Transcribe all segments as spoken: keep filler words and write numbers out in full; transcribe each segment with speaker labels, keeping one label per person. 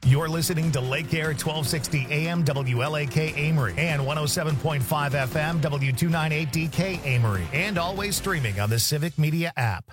Speaker 1: You're listening to Lake Air twelve sixty A M W L A K Amory and one oh seven point five F M W two ninety-eight D K Amory, and always streaming on the Civic Media app.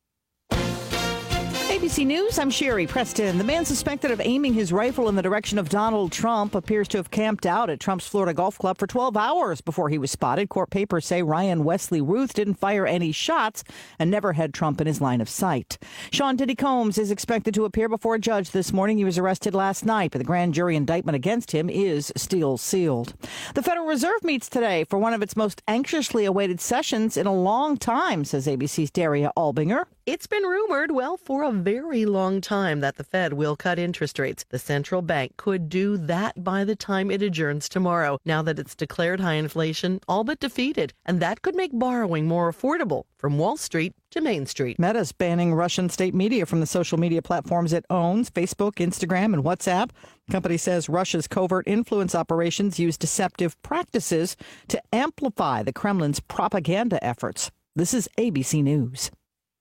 Speaker 2: A B C News, I'm Sherry Preston. The man suspected of aiming his rifle in the direction of Donald Trump appears to have camped out at Trump's Florida Golf Club for twelve hours before he was spotted. Court papers say Ryan Wesley Ruth didn't fire any shots and never had Trump in his line of sight. Sean Diddy Combs is expected to appear before a judge this morning. He was arrested last night, but the grand jury indictment against him is still sealed. The Federal Reserve meets today for one of its most anxiously awaited sessions in a long time, says A B C's Daria Albinger.
Speaker 3: It's been rumored, well, for a very long time that the Fed will cut interest rates. The central bank could do that by the time it adjourns tomorrow, now that it's declared high inflation all but defeated. And that could make borrowing more affordable from Wall Street to Main Street.
Speaker 2: Meta's banning Russian state media from the social media platforms it owns, Facebook, Instagram, and WhatsApp. The company says Russia's covert influence operations use deceptive practices to amplify the Kremlin's propaganda efforts. This is A B C News.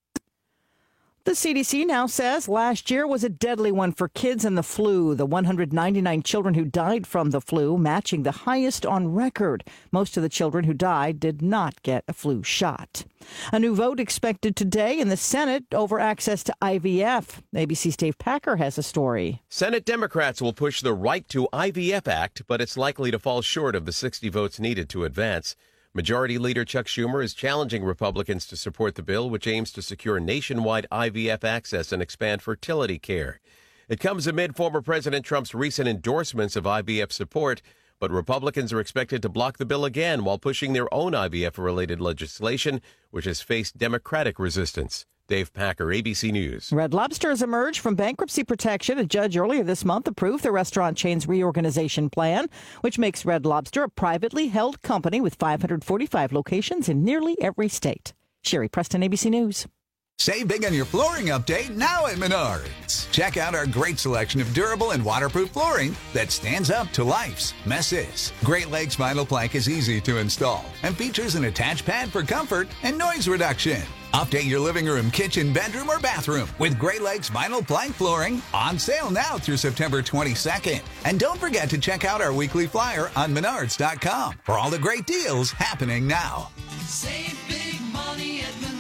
Speaker 2: The C D C now says last year was a deadly one for kids and the flu. The one hundred ninety-nine children who died from the flu, matching the highest on record. Most of the children who died did not get a flu shot. A new vote expected today in the Senate over access to I V F. A B C's Dave Packer has a story.
Speaker 4: Senate Democrats will push the Right to I V F Act, but it's likely to fall short of the sixty votes needed to advance. Majority Leader Chuck Schumer is challenging Republicans to support the bill, which aims to secure nationwide I V F access and expand fertility care. It comes amid former President Trump's recent endorsements of I V F support, but Republicans are expected to block the bill again while pushing their own I V F-related legislation, which has faced Democratic resistance. Dave Packer, A B C News.
Speaker 2: Red Lobster has emerged from bankruptcy protection. A judge earlier this month approved the restaurant chain's reorganization plan, which makes Red Lobster a privately held company with five hundred forty-five locations in nearly every state. Sherry Preston, A B C News.
Speaker 5: Save big on your flooring update now at Menards. Check out our great selection of durable and waterproof flooring that stands up to life's messes. Great Lakes Vinyl Plank is easy to install and features an attached pad for comfort and noise reduction. Update your living room, kitchen, bedroom, or bathroom with Great Lakes Vinyl Plank Flooring, on sale now through September twenty-second. And don't forget to check out our weekly flyer on menards dot com for all the great deals happening now.
Speaker 6: Save big money at Menards.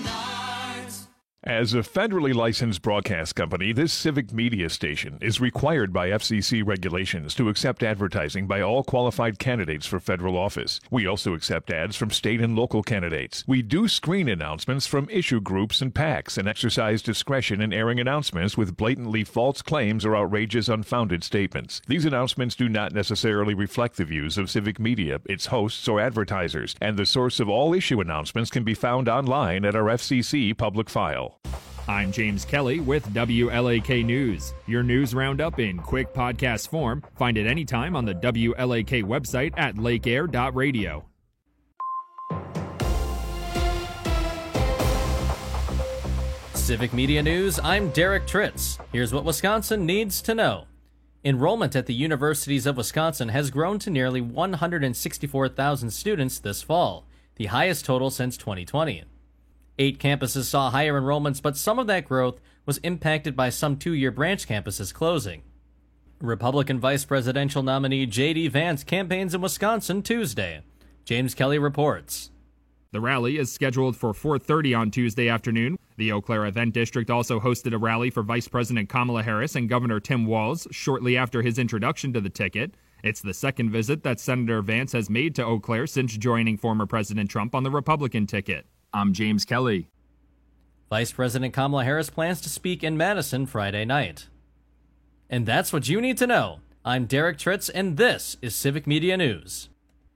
Speaker 7: As a federally licensed broadcast company, this civic media station is required by F C C regulations to accept advertising by all qualified candidates for federal office. We also accept ads from state and local candidates. We do screen announcements from issue groups and PACs and exercise discretion in airing announcements with blatantly false claims or outrageous, unfounded statements. These announcements do not necessarily reflect the views of civic media, its hosts, or advertisers, and the source of all issue announcements can be found online at our F C C public file.
Speaker 8: I'm James Kelly with W L A K News. Your news roundup in quick podcast form. Find it anytime on the W L A K website at lake air dot radio.
Speaker 9: Civic Media News, I'm Derek Tritz. Here's what Wisconsin needs to know. Enrollment at the universities of Wisconsin has grown to nearly one hundred sixty-four thousand students this fall, the highest total since twenty twenty. Eight campuses saw higher enrollments, but some of that growth was impacted by some two-year branch campuses closing. Republican vice presidential nominee J D Vance campaigns in Wisconsin Tuesday. James Kelly reports.
Speaker 8: The rally is scheduled for four thirty on Tuesday afternoon. The Eau Claire Event District also hosted a rally for Vice President Kamala Harris and Governor Tim Walz shortly after his introduction to the ticket. It's the second visit that Senator Vance has made to Eau Claire since joining former President Trump on the Republican ticket. I'm James Kelly.
Speaker 9: Vice President Kamala Harris plans to speak in Madison Friday night. And that's what you need to know. I'm Derek Tritz, and this is Civic Media News.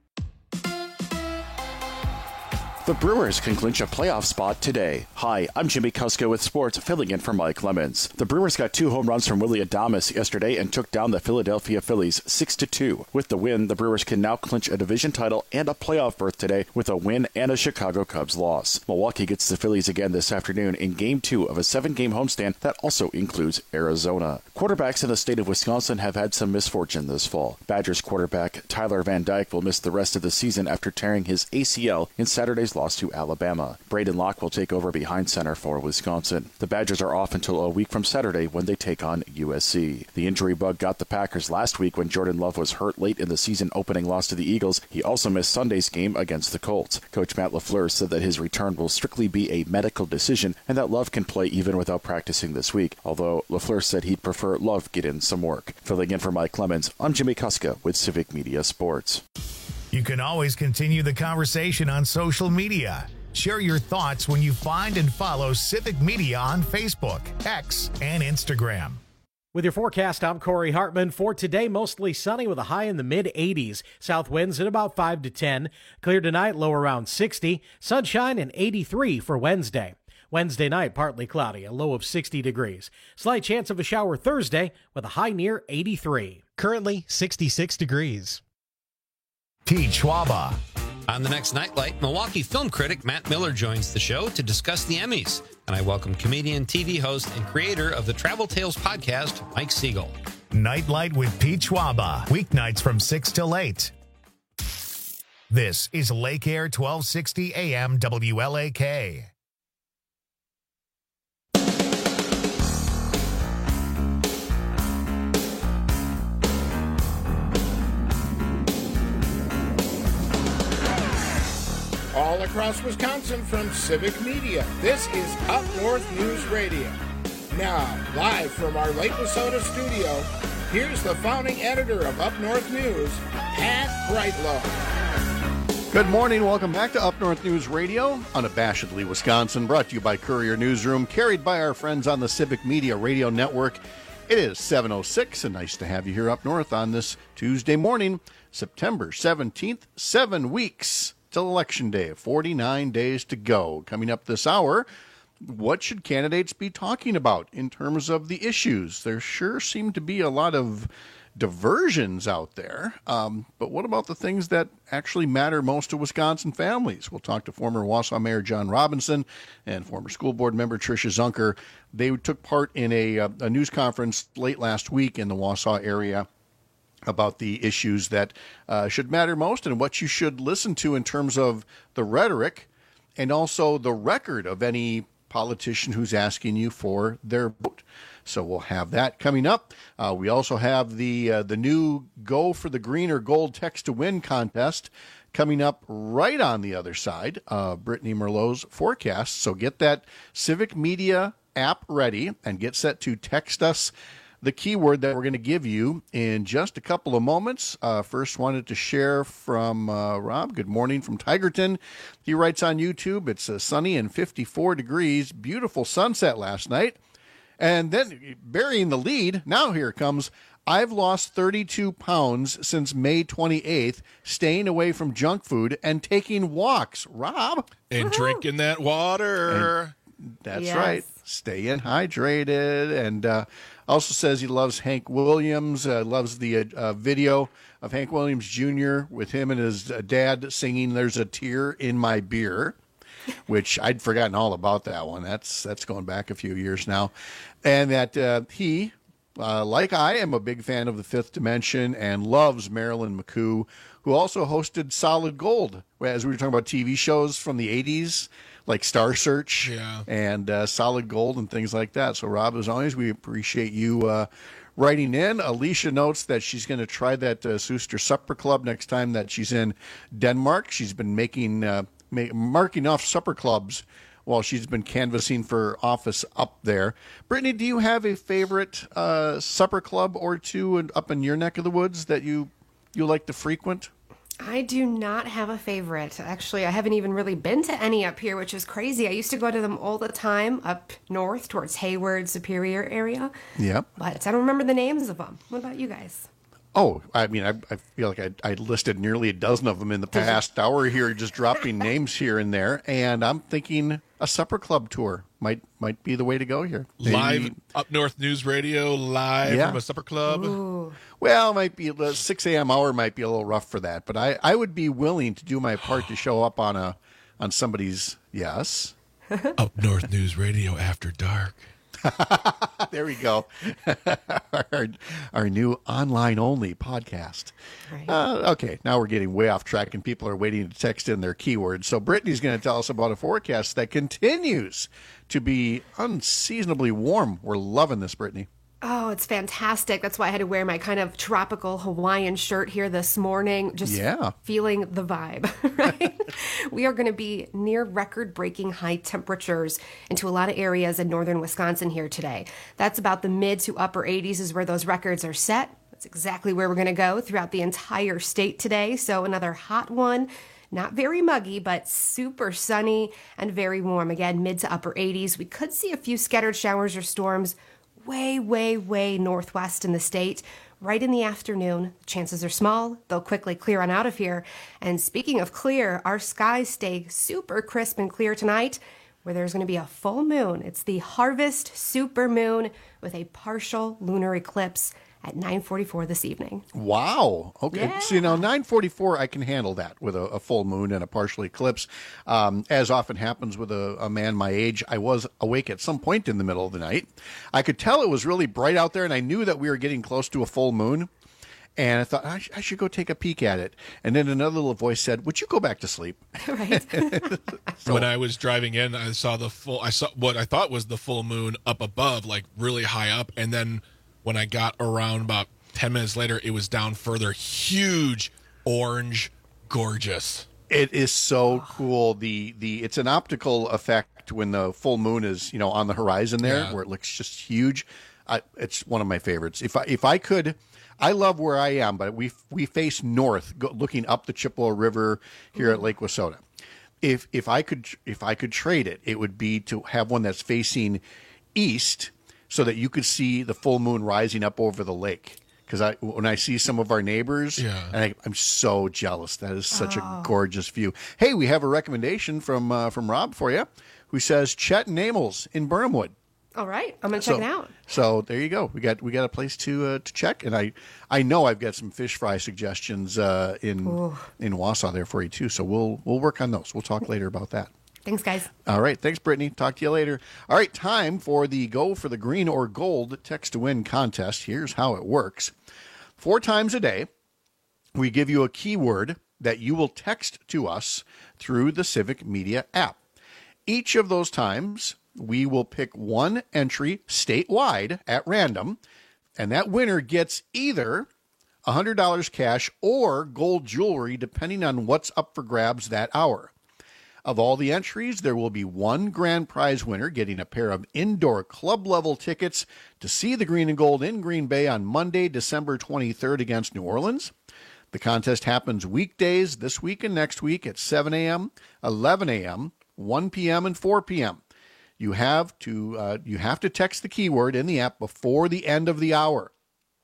Speaker 10: The Brewers can clinch a playoff spot today. Hi, I'm Jimmy Kusko with sports, filling in for Mike Lemons. The Brewers got two home runs from Willy Adames yesterday and took down the Philadelphia Phillies six to two. With the win, the Brewers can now clinch a division title and a playoff berth today with a win and a Chicago Cubs loss. Milwaukee gets the Phillies again this afternoon in Game two of a seven-game homestand that also includes Arizona. Quarterbacks in the state of Wisconsin have had some misfortune this fall. Badgers quarterback Tyler Van Dyke will miss the rest of the season after tearing his A C L in Saturday's loss lost to Alabama. Braden Locke will take over behind center for Wisconsin. The Badgers are off until a week from Saturday when they take on U S C. The injury bug got the Packers last week when Jordan Love was hurt late in the season opening loss to the Eagles. He also missed Sunday's game against the Colts. Coach Matt LaFleur said that his return will strictly be a medical decision and that Love can play even without practicing this week, although LaFleur said he'd prefer Love get in some work. Filling in for Mike Clemens, I'm Jimmy Kuska with Civic Media Sports.
Speaker 1: You can always continue the conversation on social media. Share your thoughts when you find and follow Civic Media on Facebook, X, and Instagram.
Speaker 11: With your forecast, I'm Corey Hartman. For today, mostly sunny with a high in the mid eighties. South winds at about five to ten. Clear tonight, low around sixty. Sunshine and eighty-three for Wednesday. Wednesday night, partly cloudy, a low of sixty degrees. Slight chance of a shower Thursday with a high near eighty-three.
Speaker 12: Currently sixty-six degrees.
Speaker 1: Pete Schwaba.
Speaker 12: On the next Nightlight, Milwaukee film critic Matt Miller joins the show to discuss the Emmys. And I welcome comedian, T V host, and creator of the Travel Tales podcast, Mike Siegel.
Speaker 1: Nightlight with Pete Schwaba. Weeknights from six till eight. This is Lake Air twelve sixty A M W L A K.
Speaker 13: All across Wisconsin from Civic Media, this is Up North News Radio. Now, live from our Lake Wissota studio, here's the founding editor of Up North News, Pat Brightlow.
Speaker 14: Good morning. Welcome back to Up North News Radio, unabashedly Wisconsin, brought to you by Courier Newsroom, carried by our friends on the Civic Media Radio Network. It is seven oh six, and nice to have you here up north on this Tuesday morning, September seventeenth, seven weeks till Election Day, forty-nine days to go. Coming up this hour, what should candidates be talking about in terms of the issues? There sure seem to be a lot of diversions out there, um, but what about the things that actually matter most to Wisconsin families? We'll talk to former Wausau Mayor John Robinson and former school board member Tricia Zunker. They took part in a, a news conference late last week in the Wausau area about the issues that uh, should matter most and what you should listen to in terms of the rhetoric and also the record of any politician who's asking you for their vote. So we'll have that coming up. Uh, we also have the uh, the new Go for the Green or Gold Text to Win contest coming up right on the other side of Brittany Merlot's forecast. So get that Civic Media app ready and get set to text us the keyword that we're going to give you in just a couple of moments. Uh, first, wanted to share from uh, Rob. Good morning from Tigerton. He writes on YouTube, it's uh, sunny and fifty-four degrees. Beautiful sunset last night. And then burying the lead, now here comes, I've lost thirty-two pounds since May twenty-eighth, staying away from junk food and taking walks. Rob?
Speaker 15: And drinking that water.
Speaker 14: And that's
Speaker 15: Yes.
Speaker 14: right. Staying hydrated. And uh, also says he loves Hank Williams, uh, loves the uh, uh, video of Hank Williams Junior with him and his uh, dad singing There's a Tear in My Beer, which I'd forgotten all about that one. That's that's going back a few years now. And that uh, he, uh, like I, am a big fan of The Fifth Dimension and loves Marilyn McCoo, who also hosted Solid Gold, as we were talking about T V shows from the eighties, like Star Search
Speaker 15: Yeah.
Speaker 14: and uh, Solid Gold and things like that. So, Rob, as always, we appreciate you uh, writing in. Alicia notes that she's going to try that uh, Sooster Supper Club next time that she's in Denmark. She's been making uh, ma- marking off supper clubs while she's been canvassing for office up there. Brittany, do you have a favorite uh, supper club or two in, up in your neck of the woods that you you like to frequent?
Speaker 16: I do not have a favorite. Actually, I haven't even really been to any up here, which is crazy. I used to go to them all the time up north towards Hayward, Superior area.
Speaker 14: Yep.
Speaker 16: But I don't remember the names of them. What about you guys?
Speaker 14: Oh, I mean, I, I feel like I, I listed nearly a dozen of them in the past hour here, just dropping names here and there. And I'm thinking a supper club tour might might be the way to go here. Maybe,
Speaker 15: Live Up North News Radio, live
Speaker 14: Yeah.
Speaker 15: from a supper club.
Speaker 16: Ooh.
Speaker 14: Well, it might be the six a.m. hour might be a little rough for that, but I, I would be willing to do my part to show up on a on somebody's yes.
Speaker 15: Up North News Radio after dark.
Speaker 14: There we go. our, our new online-only podcast.
Speaker 16: Right.
Speaker 14: Uh, okay, now we're getting way off track, and people are waiting to text in their keywords. So Brittany's going to tell us about a forecast that continues to be unseasonably warm. We're loving this, Brittany.
Speaker 16: Oh, it's fantastic. That's why I had to wear my kind of tropical Hawaiian shirt here this morning. Just
Speaker 14: yeah.
Speaker 16: feeling the vibe, right? We are going to be near record-breaking high temperatures into a lot of areas in northern Wisconsin here today. That's about the mid to upper eighties is where those records are set. That's exactly where we're going to go throughout the entire state today. So another hot one. Not very muggy, but super sunny and very warm. Again, mid to upper eighties. We could see a few scattered showers or storms way, way, way northwest in the state. Right in the afternoon, chances are small. They'll quickly clear on out of here. And speaking of clear, our skies stay super crisp and clear tonight, where there's going to be a full moon. It's the harvest super moon with a partial lunar eclipse at nine forty-four this evening.
Speaker 14: Wow. Okay.
Speaker 16: Yeah.
Speaker 14: So, you know, nine forty-four, I can handle that with a, a full moon and a partial eclipse. Um, as often happens with a, a man my age, I was awake at some point in the middle of the night. I could tell it was really bright out there, and I knew that we were getting close to a full moon. And I thought, I, sh- I should go take a peek at it. And then another little voice said, would you go back to sleep?
Speaker 16: Right.
Speaker 14: So-
Speaker 15: when I was driving in, I saw the full, I saw what I thought was the full moon up above, like really high up. And then when I got around about ten minutes later, it was down further. Huge, orange, gorgeous.
Speaker 14: It is so cool. The the it's an optical effect when the full moon is, you know, on the horizon there,
Speaker 15: Yeah.
Speaker 14: where it looks just huge. I, it's one of my favorites. If I if I could, I love where I am, but we we face north, go, looking up the Chippewa River here at Lake Wissota. If if I could if I could trade it, it would be to have one that's facing east, so that you could see the full moon rising up over the lake. Because I, when I see some of our neighbors,
Speaker 15: Yeah.
Speaker 14: and I, I'm so jealous. That is such
Speaker 16: Oh.
Speaker 14: a gorgeous view. Hey, we have a recommendation from uh, from Rob for you, who says Chet and Amels in Burnhamwood.
Speaker 16: All right. I'm going to check
Speaker 14: So,
Speaker 16: it out.
Speaker 14: so there you go. We got we got a place to uh, to check, and I I know I've got some fish fry suggestions uh, in
Speaker 16: Ooh.
Speaker 14: in Wausau there for you too. So we'll we'll work on those. We'll talk later about that.
Speaker 16: Thanks, guys.
Speaker 14: All right. Thanks, Brittany. Talk to you later. All right. Time for the Go for the Green or Gold Text to Win contest. Here's how it works. Four times a day, we give you a keyword that you will text to us through the Civic Media app. Each of those times, we will pick one entry statewide at random, and that winner gets either one hundred dollars cash or gold jewelry, depending on what's up for grabs that hour. Of all the entries, there will be one grand prize winner getting a pair of indoor club-level tickets to see the Green and Gold in Green Bay on Monday, December twenty-third against New Orleans. The contest happens weekdays this week and next week at seven a.m., eleven a.m., one p.m., and four p.m. You have to uh, you have to text the keyword in the app before the end of the hour.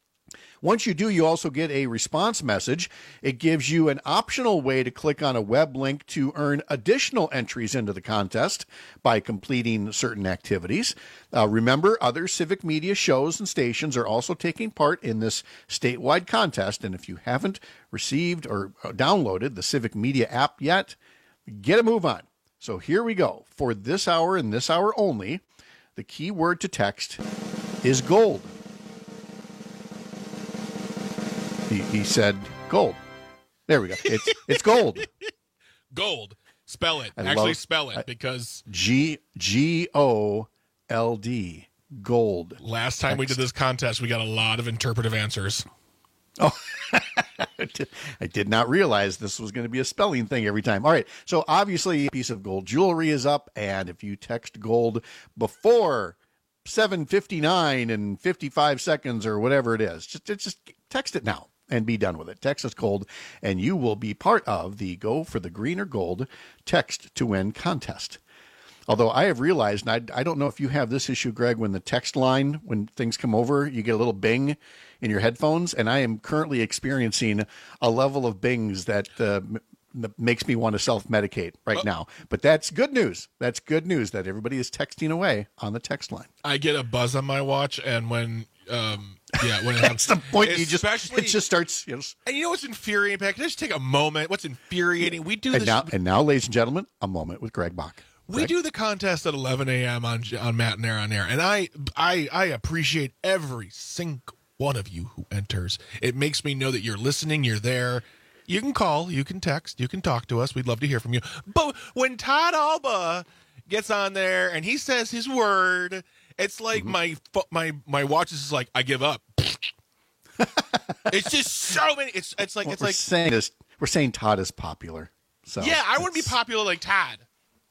Speaker 14: Once you do, you also get a response message. It gives you an optional way to click on a web link to earn additional entries into the contest by completing certain activities. Uh, remember, other Civic Media shows and stations are also taking part in this statewide contest. And if you haven't received or downloaded the Civic Media app yet, get a move on. So here we go. For this hour and this hour only, the key word to text is gold. He, he said gold. There we go. It's it's gold.
Speaker 15: Gold. Spell it.
Speaker 14: I
Speaker 15: Actually
Speaker 14: love-
Speaker 15: spell it
Speaker 14: I-
Speaker 15: because
Speaker 14: G G O L D. Gold.
Speaker 15: last time we did this contest, we got a lot of interpretive answers.
Speaker 14: Oh, I did not realize this was going to be a spelling thing every time. All right. So obviously a piece of gold jewelry is up. And if you text gold before seven fifty-nine and fifty-five seconds or whatever it is, just, just text it now and be done with it. Text us gold and you will be part of the Go for the Green or Gold Text to Win contest. Although I have realized, and I, I don't know if you have this issue, Greg, when the text line, when things come over, you get a little bing in your headphones. And I am currently experiencing a level of bings that uh, m- makes me want to self-medicate right now. But that's good news. That's good news that everybody is texting away on the text line.
Speaker 15: I get a buzz on my watch, and when, um, yeah, when it
Speaker 14: That's the point. You just,
Speaker 15: especially-
Speaker 14: it just starts, you know.
Speaker 15: and you know what's infuriating, Pat? Can I just take a moment? What's infuriating? We do
Speaker 14: And
Speaker 15: this.
Speaker 14: now, and now, ladies and gentlemen, a moment with Greg Bach.
Speaker 15: We do the contest at eleven a.m. on on Matt and Air on Air, and I, I I appreciate every single one of you who enters. It makes me know that you're listening, you're there. You can call, you can text, you can talk to us. We'd love to hear from you. But when Todd Alba gets on there and he says his word, it's like mm-hmm. my my my watch is like, I give up. It's just so many. It's it's like
Speaker 14: what
Speaker 15: it's
Speaker 14: we're
Speaker 15: like
Speaker 14: saying is we're saying Todd is popular. So
Speaker 15: yeah, I want to be popular like Todd.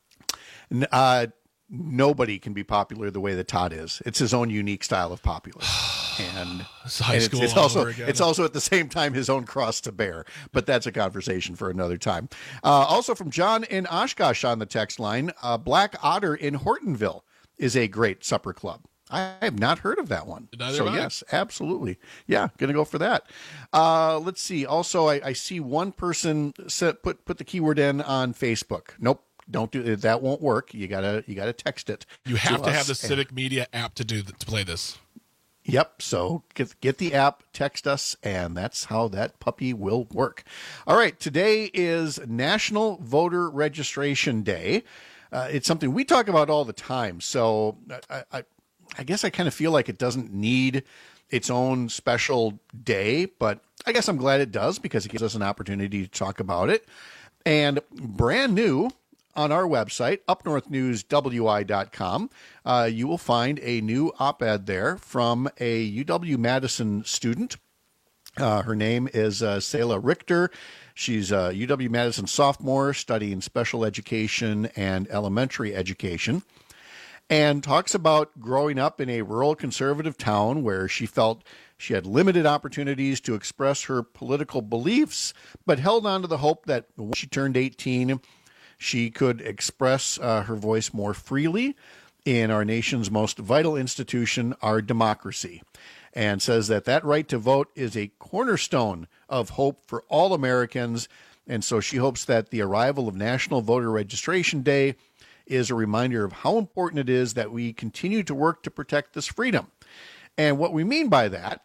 Speaker 14: Uh, nobody can be popular the way that Todd is. It's his own unique style of popular. And
Speaker 15: it's high
Speaker 14: and
Speaker 15: school
Speaker 14: it's, it's
Speaker 15: all
Speaker 14: also
Speaker 15: over again.
Speaker 14: It's also at the same time his own cross to bear. But that's a conversation for another time. Uh, also from John in Oshkosh on the text line, uh, Black Otter in Hortonville is a great supper club. I have not heard of that one.
Speaker 15: Neither
Speaker 14: so
Speaker 15: have I.
Speaker 14: yes, absolutely. Yeah, going to go for that. Uh, let's see. Also, I, I see one person set, put put the keyword in on Facebook. Nope. Don't do it. That won't work. You gotta you gotta text it.
Speaker 15: You have to,
Speaker 14: to
Speaker 15: have the
Speaker 14: us.
Speaker 15: Civic Media app to do to play this.
Speaker 14: Yep. So get get the app, text us, and that's how that puppy will work. All right. Today is National Voter Registration Day. Uh, it's something we talk about all the time. So I I, I guess I kind of feel like it doesn't need its own special day, but I guess I'm glad it does because it gives us an opportunity to talk about it. And brand new on our website, up north news w i dot com, uh, you will find a new op-ed there from a U W Madison student. Uh, her name is uh, Selah Richter. She's a U W Madison sophomore studying special education and elementary education, and talks about growing up in a rural conservative town where she felt she had limited opportunities to express her political beliefs, but held on to the hope that when she turned eighteen, she could express uh, her voice more freely in our nation's most vital institution, our democracy, and says that that right to vote is a cornerstone of hope for all Americans. And so she hopes that the arrival of National Voter Registration Day is a reminder of how important it is that we continue to work to protect this freedom. And what we mean by that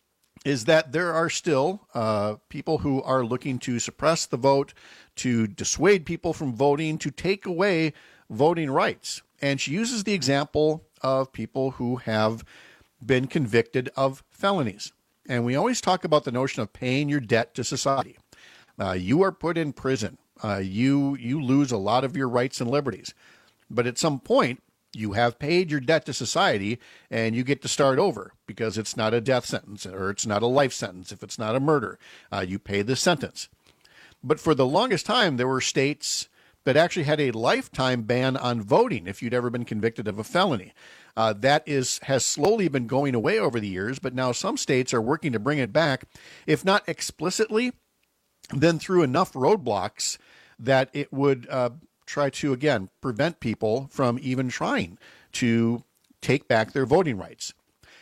Speaker 14: is that there are still uh, people who are looking to suppress the vote, to dissuade people from voting, to take away voting rights. And she uses the example of people who have been convicted of felonies. And we always talk about the notion of paying your debt to society. Uh, you are put in prison. Uh, you you lose a lot of your rights and liberties. But at some point, you have paid your debt to society and you get to start over because it's not a death sentence or it's not a life sentence. If it's not a murder, uh, you pay the sentence. But for the longest time, there were states that actually had a lifetime ban on voting if you'd ever been convicted of a felony. Uh, that is has slowly been going away over the years, but now some states are working to bring it back, if not explicitly, then through enough roadblocks that it would uh, try to, again, prevent people from even trying to take back their voting rights.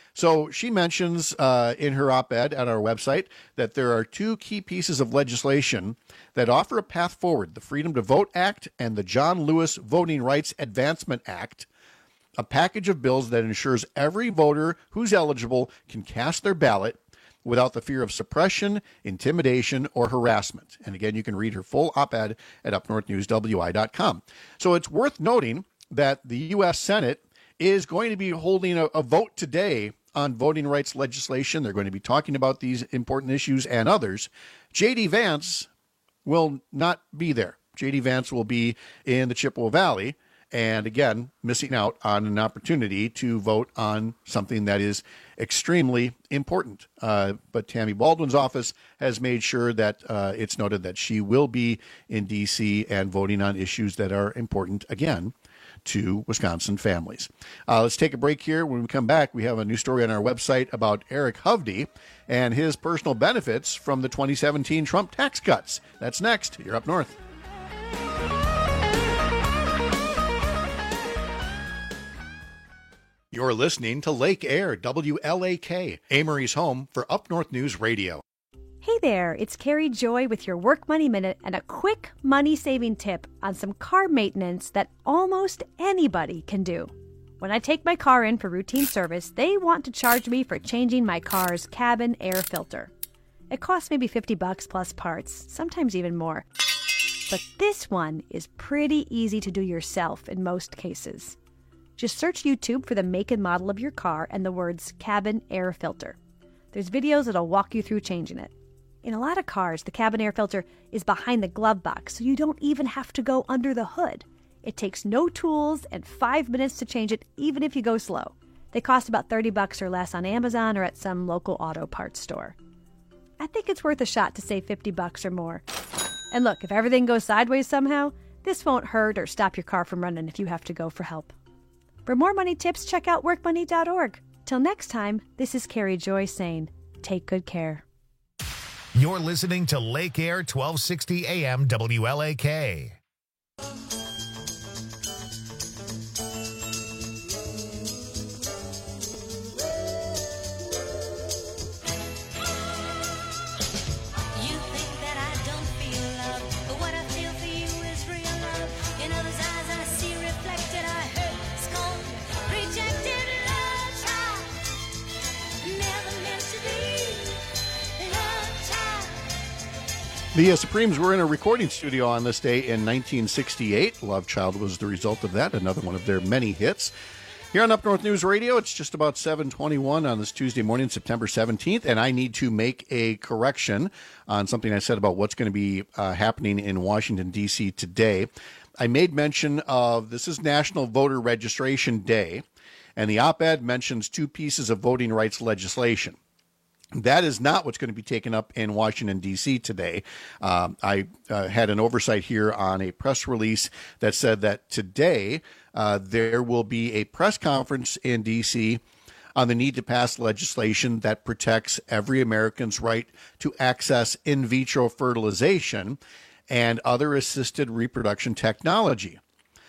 Speaker 14: So she mentions uh, in her op-ed at our website that there are two key pieces of legislation that offer a path forward: the Freedom to Vote Act and the John Lewis Voting Rights Advancement Act, a package of bills that ensures every voter who's eligible can cast their ballot without the fear of suppression, intimidation, or harassment. And again, you can read her full op-ed at up north news w i dot com. So it's worth noting that the U S Senate is going to be holding a, a vote today on voting rights legislation. They're going to be talking about these important issues and others. J D. Vance will not be there. J D. Vance will be in the Chippewa Valley, and again, missing out on an opportunity to vote on something that is extremely important. Uh, but Tammy Baldwin's office has made sure that uh, it's noted that she will be in D C and voting on issues that are important, again, to Wisconsin families. Uh, let's take a break here. When we come back, we have a new story on our website about Eric Hovde and his personal benefits from the twenty seventeen Trump tax cuts. That's next. You're Up North. You're listening to Lake Air, W L A K, Amory's home for Up North News Radio.
Speaker 17: Hey there, it's Carrie Joy with your Work Money Minute and a quick money-saving tip on some car maintenance that almost anybody can do. When I take my car in for routine service, they want to charge me for changing my car's cabin air filter. It costs maybe fifty bucks plus parts, sometimes even more. But this one is pretty easy to do yourself in most cases. Just search YouTube for the make and model of your car and the words cabin air filter. There's videos that'll walk you through changing it. In a lot of cars, the cabin air filter is behind the glove box, so you don't even have to go under the hood. It takes no tools and five minutes to change it, even if you go slow. They cost about thirty bucks or less on Amazon or at some local auto parts store. I think it's worth a shot to save fifty bucks or more. And look, if everything goes sideways somehow, this won't hurt or stop your car from running if you have to go for help. For more money tips, check out work money dot org. Till next time, this is Carrie Joy saying, take good care.
Speaker 1: You're listening to Lake Air twelve sixty A M W L A K.
Speaker 14: The uh, Supremes were in a recording studio on this day in nineteen sixty-eight. Love Child was the result of that, another one of their many hits. Here on Up North News Radio, it's just about seven twenty-one on this Tuesday morning, September seventeenth, and I need to make a correction on something I said about what's going to be uh, happening in Washington, D C today. I made mention of this is National Voter Registration Day, and the op-ed mentions two pieces of voting rights legislation. That is not what's going to be taken up in Washington, D C today. Um, I uh, had an oversight here on a press release that said that today uh, there will be a press conference in D C on the need to pass legislation that protects every American's right to access in vitro fertilization and other assisted reproduction technology.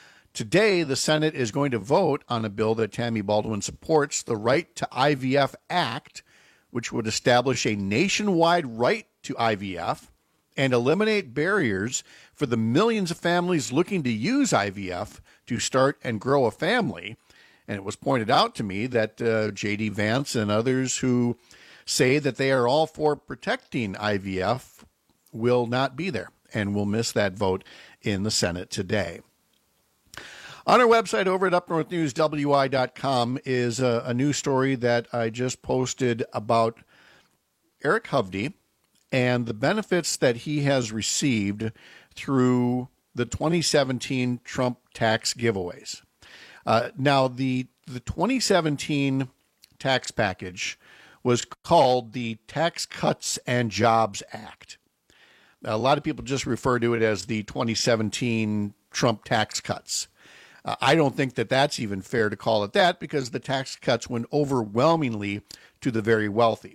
Speaker 14: Today, the Senate is going to vote on a bill that Tammy Baldwin supports, the Right to I V F Act, which would establish a nationwide right to I V F and eliminate barriers for the millions of families looking to use I V F to start and grow a family. And it was pointed out to me that uh, J D. Vance and others who say that they are all for protecting I V F will not be there and will miss that vote in the Senate today. On our website over at up north news w i dot com is a, a news story that I just posted about Eric Hovde and the benefits that he has received through the twenty seventeen Trump tax giveaways. Uh, now, the, the twenty seventeen tax package was called the Tax Cuts and Jobs Act. A lot of people just refer to it as the twenty seventeen Trump tax cuts. Uh, I don't think that that's even fair to call it that because the tax cuts went overwhelmingly to the very wealthy.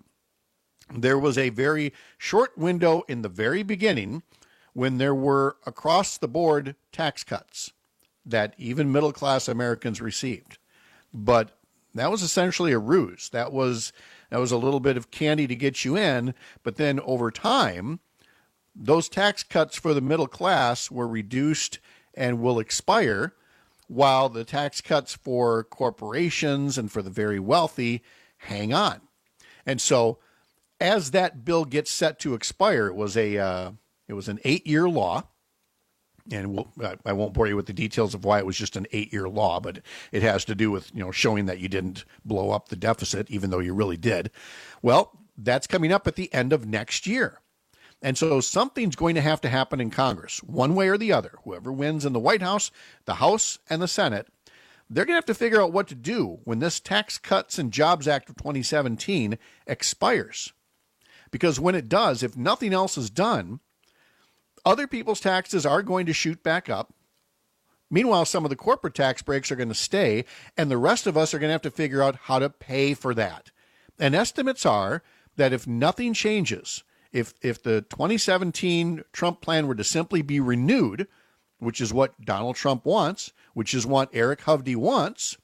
Speaker 14: There was a very short window in the very beginning when there were across-the-board tax cuts that even middle-class Americans received. But that was essentially a ruse. That was, that was a little bit of candy to get you in, but then over time, those tax cuts for the middle class were reduced and will expire, while the tax cuts for corporations and for the very wealthy hang on. And so as that bill gets set to expire, it was a uh, it was an eight-year law. And we'll, I won't bore you with the details of why it was just an eight-year law, but it has to do with, you know, showing that you didn't blow up the deficit, even though you really did. Well, that's coming up at the end of next year. And so something's going to have to happen in Congress, one way or the other. Whoever wins in the White House, the House, and the Senate, they're going to have to figure out what to do when this Tax Cuts and Jobs Act of twenty seventeen expires. Because when it does, if nothing else is done, other people's taxes are going to shoot back up. Meanwhile, some of the corporate tax breaks are going to stay, and the rest of us are going to have to figure out how to pay for that. And estimates are that if nothing changes, If if the twenty seventeen Trump plan were to simply be renewed, which is what Donald Trump wants, which is what Eric Hovde wants,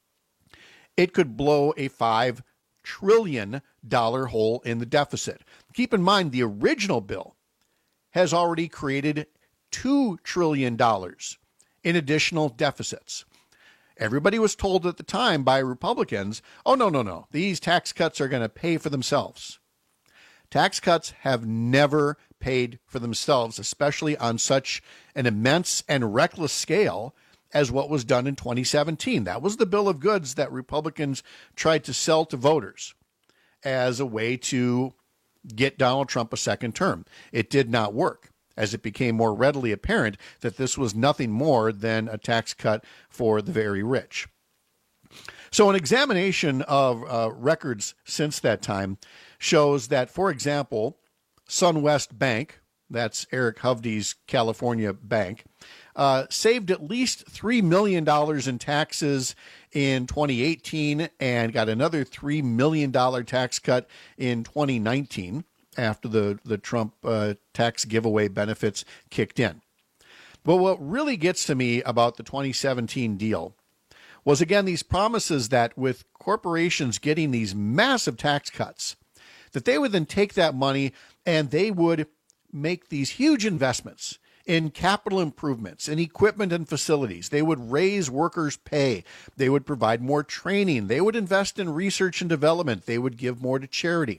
Speaker 14: it could blow a five trillion dollars hole in the deficit. Keep in mind, the original bill has already created two trillion dollars in additional deficits. Everybody was told at the time by Republicans, oh, no, no, no, these tax cuts are going to pay for themselves. Tax cuts have never paid for themselves, especially on such an immense and reckless scale as what was done in twenty seventeen. That was the bill of goods that Republicans tried to sell to voters as a way to get Donald Trump a second term. It did not work, as it became more readily apparent that this was nothing more than a tax cut for the very rich. So an examination of uh, records since that time shows that, for example, SunWest Bank, that's Eric Hovde's California bank, uh, saved at least three million dollars in taxes in twenty eighteen and got another three million dollars tax cut in twenty nineteen after the, the Trump uh, tax giveaway benefits kicked in. But what really gets to me about the twenty seventeen deal was, again, these promises that with corporations getting these massive tax cuts, that they would then take that money and they would make these huge investments in capital improvements, in equipment and facilities. They would raise workers' pay. They would provide more training. They would invest in research and development. They would give more to charity.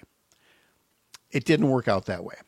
Speaker 14: It didn't work out that way.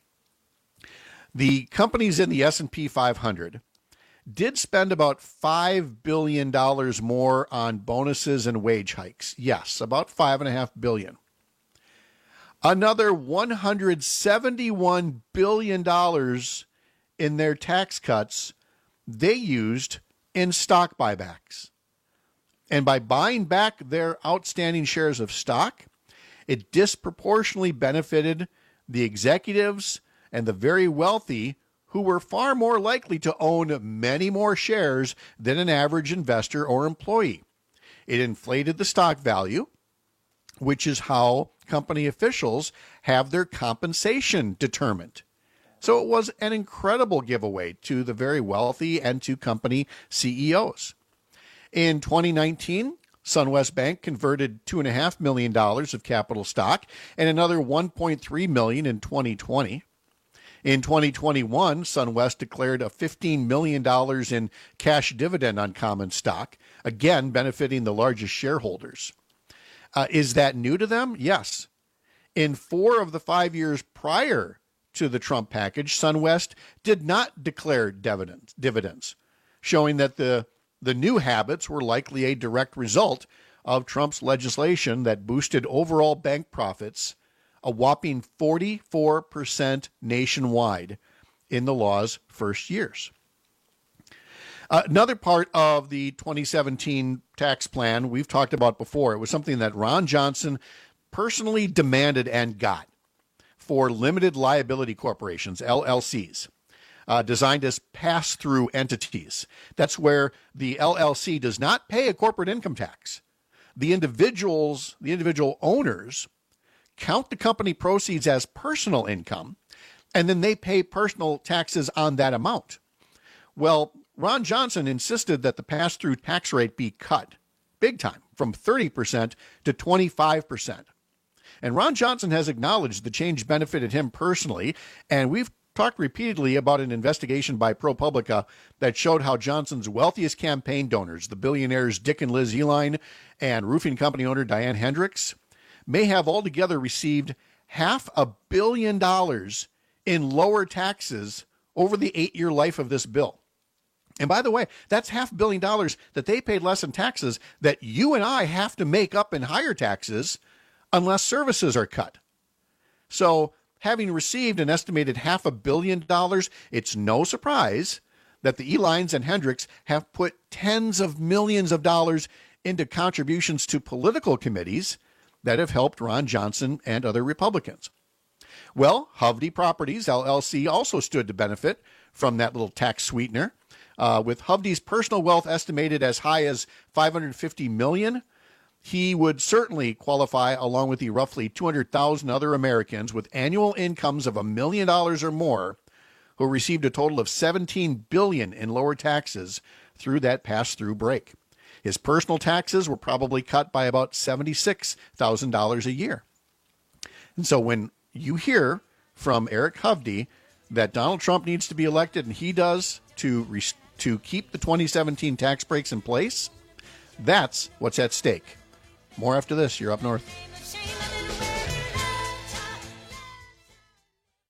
Speaker 14: The companies in the S and P five hundred did spend about five billion dollars more on bonuses and wage hikes. Yes, about five point five billion dollars. Another one hundred seventy-one billion dollars in their tax cuts they used in stock buybacks. And by buying back their outstanding shares of stock, it disproportionately benefited the executives and the very wealthy, who were far more likely to own many more shares than an average investor or employee. It inflated the stock value, which is how company officials have their compensation determined. So it was an incredible giveaway to the very wealthy and to company C E Os. In twenty nineteen, SunWest Bank converted two point five million dollars of capital stock and another one point three million dollars in twenty twenty. In twenty twenty-one, SunWest declared a fifteen million dollars in cash dividend on common stock, again benefiting the largest shareholders. Uh, is that new to them? Yes. In four of the five years prior to the Trump package, SunWest did not declare dividends, dividends, showing that the, the new habits were likely a direct result of Trump's legislation that boosted overall bank profits a whopping forty-four percent nationwide in the law's first years. Uh, another part of the twenty seventeen tax plan we've talked about before. It was something that Ron Johnson personally demanded and got for limited liability corporations, L L Cs, uh, designed as pass-through entities. That's where the L L C does not pay a corporate income tax. The individuals, the individual owners, count the company proceeds as personal income, and then they pay personal taxes on that amount. Well, Ron Johnson insisted that the pass-through tax rate be cut big time from thirty percent to twenty-five percent. And Ron Johnson has acknowledged the change benefited him personally, and we've talked repeatedly about an investigation by ProPublica that showed how Johnson's wealthiest campaign donors, the billionaires Dick and Liz Uihlein and roofing company owner Diane Hendricks, may have altogether received half a billion dollars in lower taxes over the eight-year life of this bill. And by the way, that's half a billion dollars that they paid less in taxes that you and I have to make up in higher taxes unless services are cut. So having received an estimated half a billion dollars, it's no surprise that the Uihleins and Hendricks have put tens of millions of dollars into contributions to political committees that have helped Ron Johnson and other Republicans. Well, Hovde Properties, L L C, also stood to benefit from that little tax sweetener, uh, with Hovde's personal wealth estimated as high as five hundred fifty million dollars. He would certainly qualify along with the roughly two hundred thousand other Americans with annual incomes of a million dollars or more who received a total of seventeen billion dollars in lower taxes through that pass-through break. His personal taxes were probably cut by about seventy-six thousand dollars a year. And so when you hear from Eric Hovde that Donald Trump needs to be elected, and he does, to re- to keep the twenty seventeen tax breaks in place, that's what's at stake. More after this. You're Up North.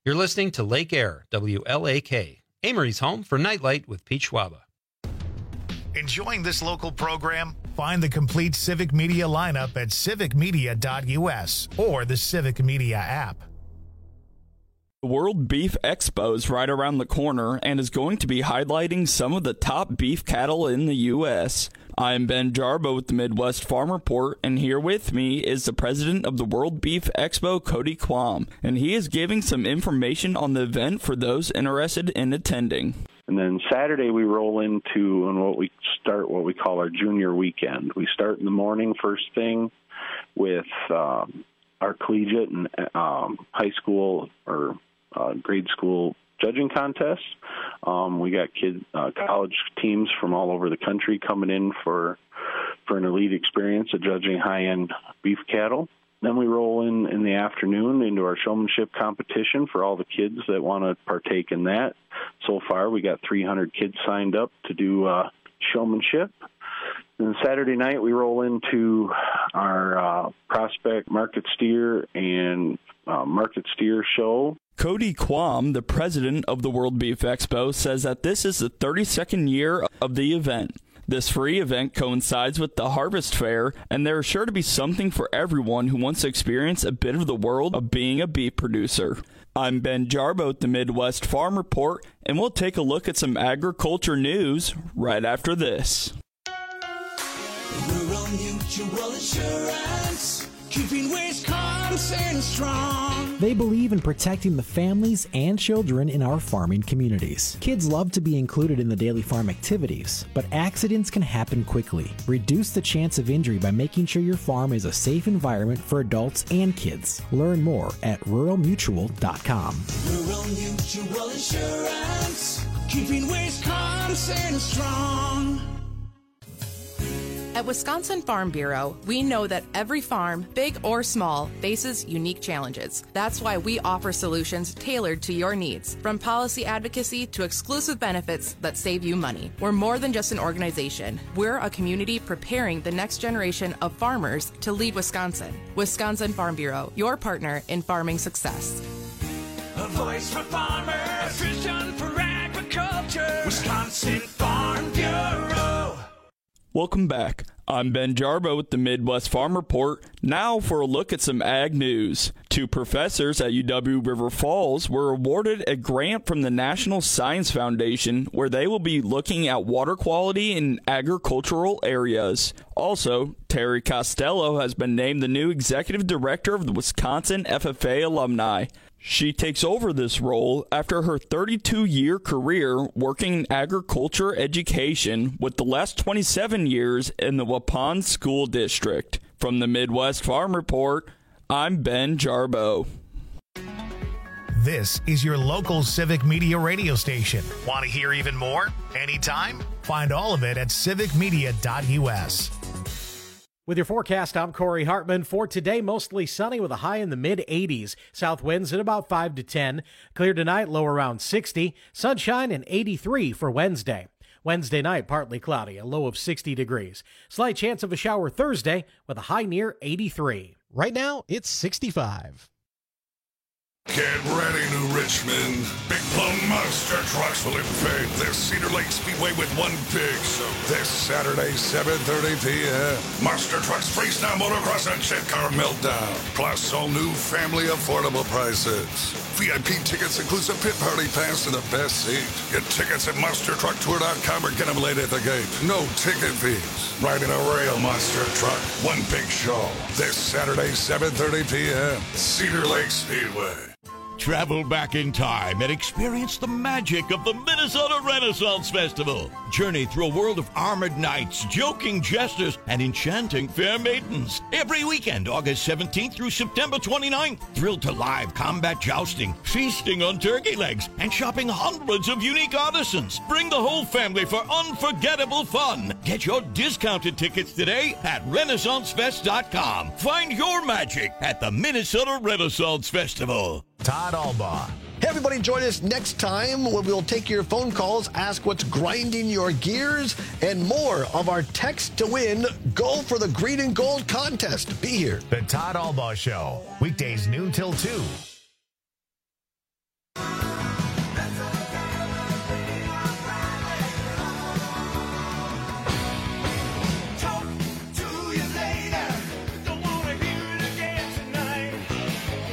Speaker 12: You're listening to Lake Air, W L A K, Amory's home for Nightlight with Pete Schwaba.
Speaker 1: Enjoying this local program? Find the complete Civic Media lineup at civic media dot U S or the Civic Media app.
Speaker 18: The World Beef Expo is right around the corner and is going to be highlighting some of the top beef cattle in the U S I'm Ben Jarbo with the Midwest Farm Report, and here with me is the president of the World Beef Expo, Cody Quam, and he is giving some information on the event for those interested in attending.
Speaker 19: And then Saturday we roll into and what we start what we call our junior weekend. We start in the morning first thing with um, our collegiate and um, high school or uh, grade school judging contests. Um, we got kid uh, college teams from all over the country coming in for for an elite experience of judging high-end beef cattle. Then we roll in in the afternoon into our showmanship competition for all the kids that want to partake in that. So far, we got three hundred kids signed up to do uh, showmanship. And Saturday night, we roll into our uh, prospect market steer and uh, market steer show.
Speaker 18: Cody Quam, the president of the World Beef Expo, says that this is the thirty-second year of the event. This free event coincides with the Harvest Fair, and there is sure to be something for everyone who wants to experience a bit of the world of being a beef producer. I'm Ben Jarbo with the Midwest Farm Report, and we'll take a look at some agriculture news right after this.
Speaker 6: Rural Mutual Insurance, keeping Wisconsin strong.
Speaker 20: They believe in protecting the families and children in our farming communities. Kids love to be included in the daily farm activities, but accidents can happen quickly. Reduce the chance of injury by making sure your farm is a safe environment for adults and kids. Learn more at rural mutual dot com.
Speaker 6: Rural Mutual Insurance, keeping Wisconsin strong.
Speaker 21: At Wisconsin Farm Bureau, we know that every farm, big or small, faces unique challenges. That's why we offer solutions tailored to your needs, from policy advocacy to exclusive benefits that save you money. We're more than just an organization. We're a community preparing the next generation of farmers to lead Wisconsin. Wisconsin Farm Bureau, your partner in farming success.
Speaker 6: A voice for farmers, a vision for agriculture. Wisconsin Farm Bureau.
Speaker 18: Welcome back. I'm Ben Jarbo with the Midwest Farm Report. Now for a look at some ag news. Two professors at U W River Falls were awarded a grant from the National Science Foundation where they will be looking at water quality in agricultural areas. Also, Terry Costello has been named the new executive director of the Wisconsin F F A Alumni. She takes over this role after her thirty-two-year career working in agriculture education with the last twenty-seven years in the Waupun School District. From the Midwest Farm Report, I'm Ben Jarbo.
Speaker 1: This is your local Civic Media radio station. Want to hear even more? Anytime? Find all of it at civic media dot U S.
Speaker 11: With your forecast, I'm Corey Hartman. For today, mostly sunny with a high in the mid eighties. South winds at about five to ten. Clear tonight, low around sixty. Sunshine and eighty-three for Wednesday. Wednesday night, partly cloudy, a low of sixty degrees. Slight chance of a shower Thursday with a high near eighty-three.
Speaker 22: Right now, it's sixty-five.
Speaker 23: Get ready, New Richmond. Big Plum Monster Trucks will invade this Cedar Lake Speedway with one big show. This Saturday, seven thirty p.m. Monster Trucks Freestyle Motocross and Jet Car Meltdown. Plus all new family affordable prices. V I P tickets includes a pit party pass and the best seat. Get tickets at monster truck tour dot com or get them late at the gate. No ticket fees. Riding a real monster truck. One big show. This Saturday, seven thirty p.m. Cedar Lake Speedway.
Speaker 24: Travel back in time and experience the magic of the Minnesota Renaissance Festival. Journey through a world of armored knights, joking jesters, and enchanting fair maidens. Every weekend, August seventeenth through September twenty-ninth. Thrilled to live combat jousting, feasting on turkey legs, and shopping hundreds of unique artisans. Bring the whole family for unforgettable fun. Get your discounted tickets today at renaissance fest dot com. Find your magic at the Minnesota Renaissance Festival.
Speaker 1: Todd Albaugh.
Speaker 25: Hey, everybody, join us next time when we'll take your phone calls, ask what's grinding your gears, and more of our text to win Go for the Green and Gold contest. Be here.
Speaker 1: The Todd Albaugh Show, weekdays noon till two.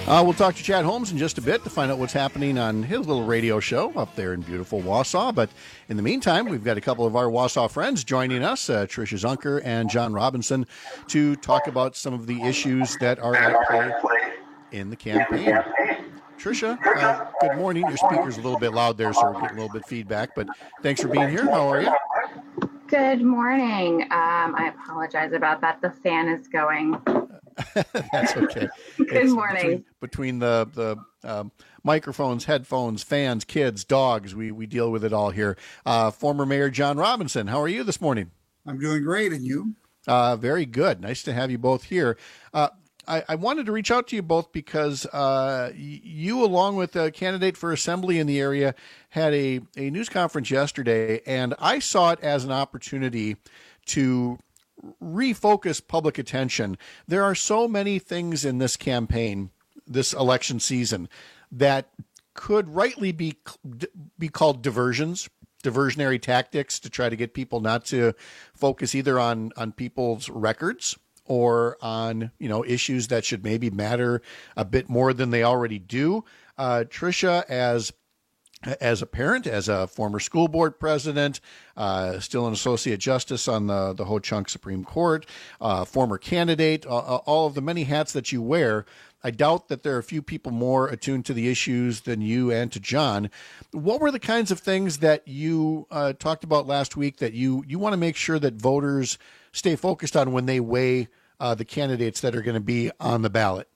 Speaker 14: Uh, we'll talk to Chad Holmes in just a bit to find out what's happening on his little radio show up there in beautiful Wausau. But in the meantime, we've got a couple of our Wausau friends joining us, uh, Tricia Zunker and John Robinson, to talk about some of the issues that are at play in the campaign. Tricia, uh, good morning. Your speaker's a little bit loud there, so we're getting a little bit feedback. But thanks for being here. How are you?
Speaker 2: Good morning. Um, I apologize about that. The fan is going.
Speaker 14: That's okay.
Speaker 2: Good
Speaker 14: It's
Speaker 2: morning.
Speaker 14: Between, between the the um, microphones, headphones, fans, kids, dogs, we we deal with it all here. Uh, former Mayor John Robinson, how are you this morning?
Speaker 3: I'm doing great, and you?
Speaker 14: Uh, very good. Nice to have you both here. Uh, I, I wanted to reach out to you both because uh, you, along with a candidate for assembly in the area, had a, a news conference yesterday, and I saw it as an opportunity to refocus public attention. There are so many things in this campaign, this election season, that could rightly be be called diversions, diversionary tactics to try to get people not to focus either on on people's records or on, you know, issues that should maybe matter a bit more than they already do. Uh, Tricia, as As a parent, as a former school board president, uh, still an associate justice on the, the Ho Chunk Supreme Court, uh, former candidate, uh, all of the many hats that you wear, I doubt that there are a few people more attuned to the issues than you and to John. What were the kinds of things that you uh, talked about last week that you, you want to make sure that voters stay focused on when they weigh uh, the candidates that are going to be on the ballot?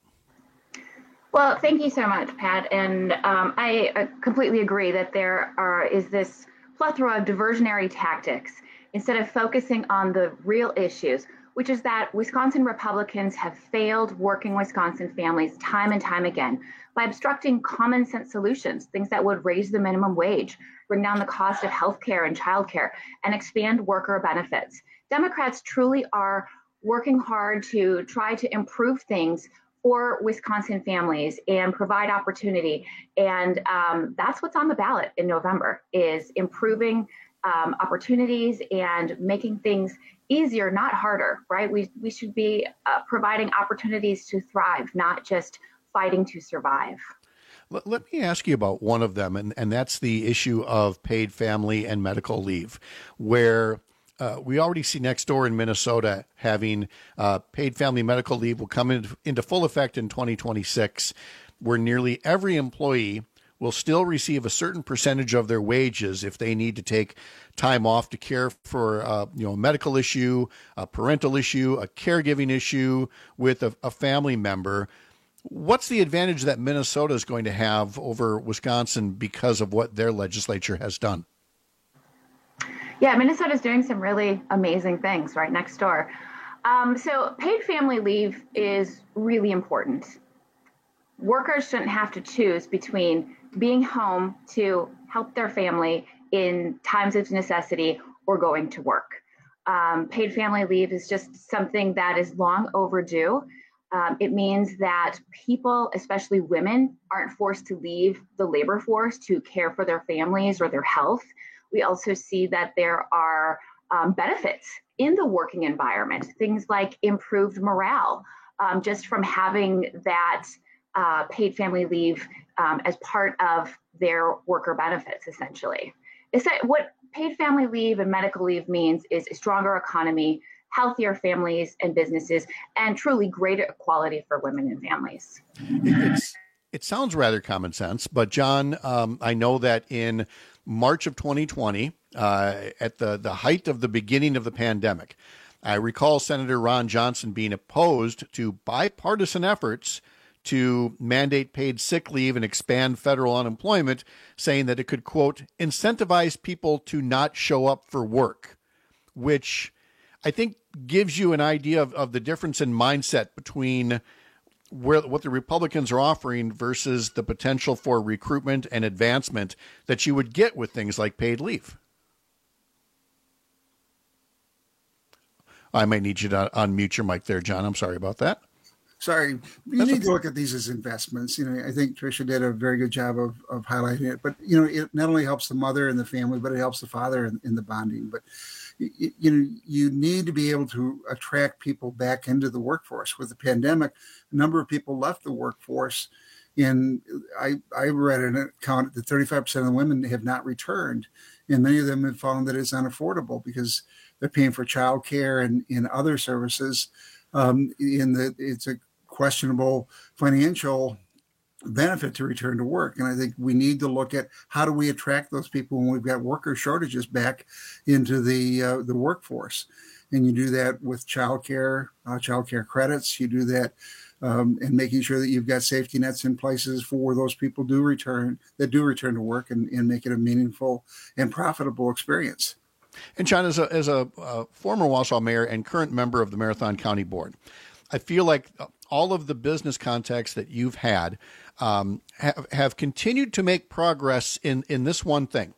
Speaker 2: Well, thank you so much, Pat. And um, I uh, completely agree that there are is this plethora of diversionary tactics instead of focusing on the real issues, which is that Wisconsin Republicans have failed working Wisconsin families time and time again by obstructing common sense solutions, things that would raise the minimum wage, bring down the cost of health care and childcare, and expand worker benefits. Democrats truly are working hard to try to improve things for Wisconsin families and provide opportunity. And um, that's what's on the ballot in November, is improving um, opportunities and making things easier, not harder, right? We, we should be uh, providing opportunities to thrive, not just fighting to survive.
Speaker 14: Let, let me ask you about one of them, and, and that's the issue of paid family and medical leave, where Uh, we already see next door in Minnesota having uh, paid family medical leave will come in, into full effect in twenty twenty-six, where nearly every employee will still receive a certain percentage of their wages if they need to take time off to care for uh, you know, a medical issue, a parental issue, a caregiving issue with a, a family member. What's the advantage that Minnesota is going to have over Wisconsin because of what their legislature has done?
Speaker 2: Yeah, Minnesota's doing some really amazing things right next door. Um, so paid family leave is really important. Workers shouldn't have to choose between being home to help their family in times of necessity or going to work. Um, paid family leave is just something that is long overdue. Um, it means that people, especially women, aren't forced to leave the labor force to care for their families or their health. We also see that there are um, benefits in the working environment, things like improved morale, um, just from having that uh, paid family leave um, as part of their worker benefits, essentially. It's that what paid family leave and medical leave means is a stronger economy, healthier families and businesses, and truly greater equality for women and families.
Speaker 14: It's, it sounds rather common sense, but John, um, I know that in March of twenty twenty, uh, at the, the height of the beginning of the pandemic, I recall Senator Ron Johnson being opposed to bipartisan efforts to mandate paid sick leave and expand federal unemployment, saying that it could, quote, incentivize people to not show up for work, which I think gives you an idea of, of the difference in mindset between where what the Republicans are offering versus the potential for recruitment and advancement that you would get with things like paid leave. I might need you to unmute your mic there, John. I'm sorry about that.
Speaker 3: Sorry, you
Speaker 14: That's
Speaker 3: need
Speaker 14: okay.
Speaker 3: to look at these as investments. You know, I think Tricia did a very good job of, of highlighting it. But you know, it not only helps the mother and the family, but it helps the father in, in the bonding. But you, you know, you need to be able to attract people back into the workforce. With the pandemic, a number of people left the workforce, and I I read an account that thirty-five percent of the women have not returned, and many of them have found that it's unaffordable because they're paying for childcare and in other services. Um, in the it's a questionable financial benefit to return to work. And I think we need to look at how do we attract those people when we've got worker shortages back into the uh, the workforce. And you do that with childcare, uh, childcare credits. You do that um, and making sure that you've got safety nets in places for those people do return that do return to work and, and make it a meaningful and profitable experience.
Speaker 14: And John, as a, as a uh, former Wausau mayor and current member of the Marathon County Board, I feel like all of the business contacts that you've had um, have, have continued to make progress in, in this one thing.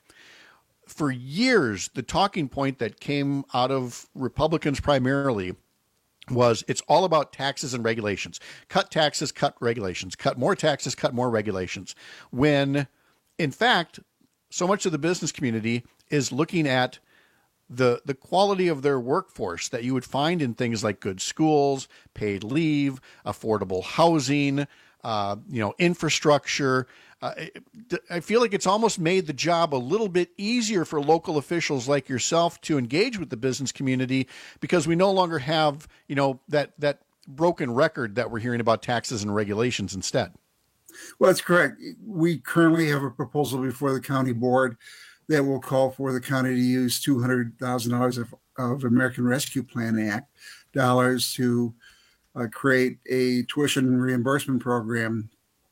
Speaker 14: For years, the talking point that came out of Republicans primarily was it's all about taxes and regulations. Cut taxes, cut regulations. Cut more taxes, cut more regulations. When, in fact, so much of the business community is looking at the the quality of their workforce that you would find in things like good schools, paid leave, affordable housing, uh, you know, infrastructure. Uh, I feel like it's almost made the job a little bit easier for local officials like yourself to engage with the business community because we no longer have, you know, that that broken record that we're hearing about taxes and regulations instead.
Speaker 3: Well, that's correct. We currently have a proposal before the county board that will call for the county to use two hundred thousand dollars of, of American Rescue Plan Act dollars to uh, create a tuition reimbursement program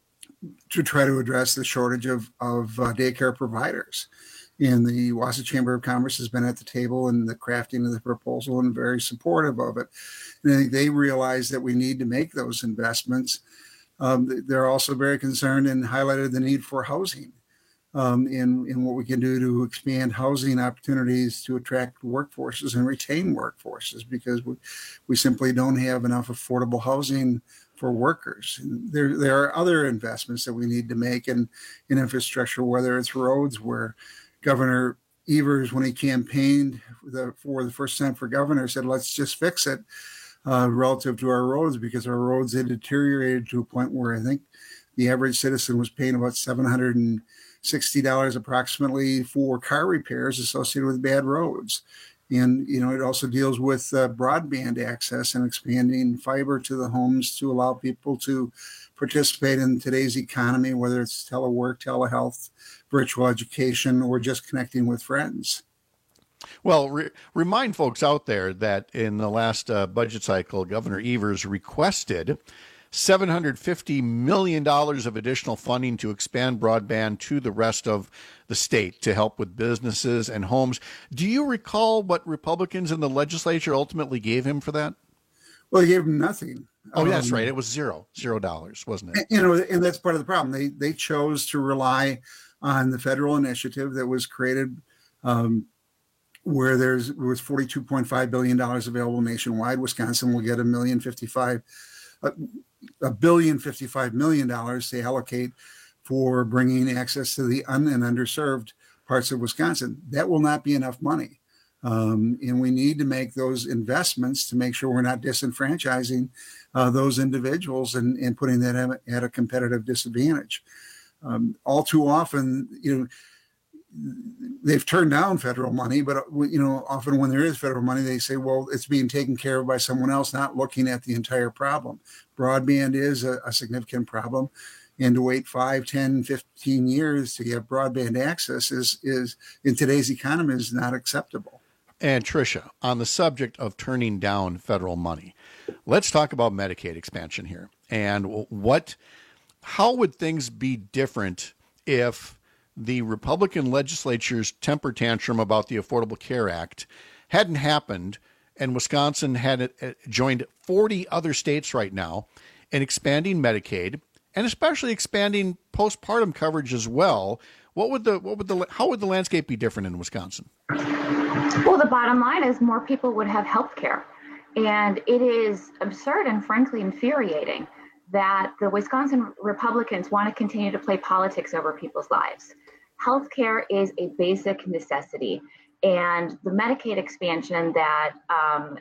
Speaker 3: to try to address the shortage of, of uh, daycare providers. And the Wausau Chamber of Commerce has been at the table in the crafting of the proposal and very supportive of it. And I think they realize that we need to make those investments. Um, they're also very concerned and highlighted the need for housing. Um, in, in what we can do to expand housing opportunities to attract workforces and retain workforces because we, we simply don't have enough affordable housing for workers. And there, there are other investments that we need to make in, in infrastructure, whether it's roads, where Governor Evers, when he campaigned for the, for the first time for governor, said, let's just fix it uh, relative to our roads because our roads had deteriorated to a point where I think the average citizen was paying about seven hundred sixty dollars approximately for car repairs associated with bad roads. And, you know, it also deals with uh, broadband access and expanding fiber to the homes to allow people to participate in today's economy, whether it's telework, telehealth, virtual education, or just connecting with friends.
Speaker 14: Well, re- remind folks out there that in the last uh, budget cycle, Governor Evers requested seven hundred fifty million dollars of additional funding to expand broadband to the rest of the state to help with businesses and homes. Do you recall what Republicans in the legislature ultimately gave him for that?
Speaker 3: Well, they gave him nothing.
Speaker 14: Oh, um, that's right. It was zero, zero dollars, wasn't it?
Speaker 3: You know, and that's part of the problem. They they chose to rely on the federal initiative that was created um, where there's was forty-two point five billion dollars available nationwide. Wisconsin will get a million fifty-five uh, a billion fifty-five million dollars to allocate for bringing access to the un and underserved parts of Wisconsin. That will not be enough money. Um, and we need to make those investments to make sure we're not disenfranchising uh, those individuals and, and putting them at a competitive disadvantage. Um, all too often, you know, they've turned down federal money, but, you know, often when there is federal money, they say, well, it's being taken care of by someone else, not looking at the entire problem. Broadband is a, a significant problem. And to wait five, ten, fifteen years to get broadband access is, is in today's economy is not acceptable.
Speaker 14: And Tricia, on the subject of turning down federal money, let's talk about Medicaid expansion here. And what, how would things be different if the Republican legislature's temper tantrum about the Affordable Care Act hadn't happened and Wisconsin had joined forty other states right now in expanding Medicaid and especially expanding postpartum coverage as well? What would the what would the how would the landscape be different in Wisconsin?
Speaker 2: Well, the bottom line is more people would have health care. And it is absurd and frankly infuriating that the Wisconsin Republicans want to continue to play politics over people's lives. Healthcare is a basic necessity. And the Medicaid expansion that um,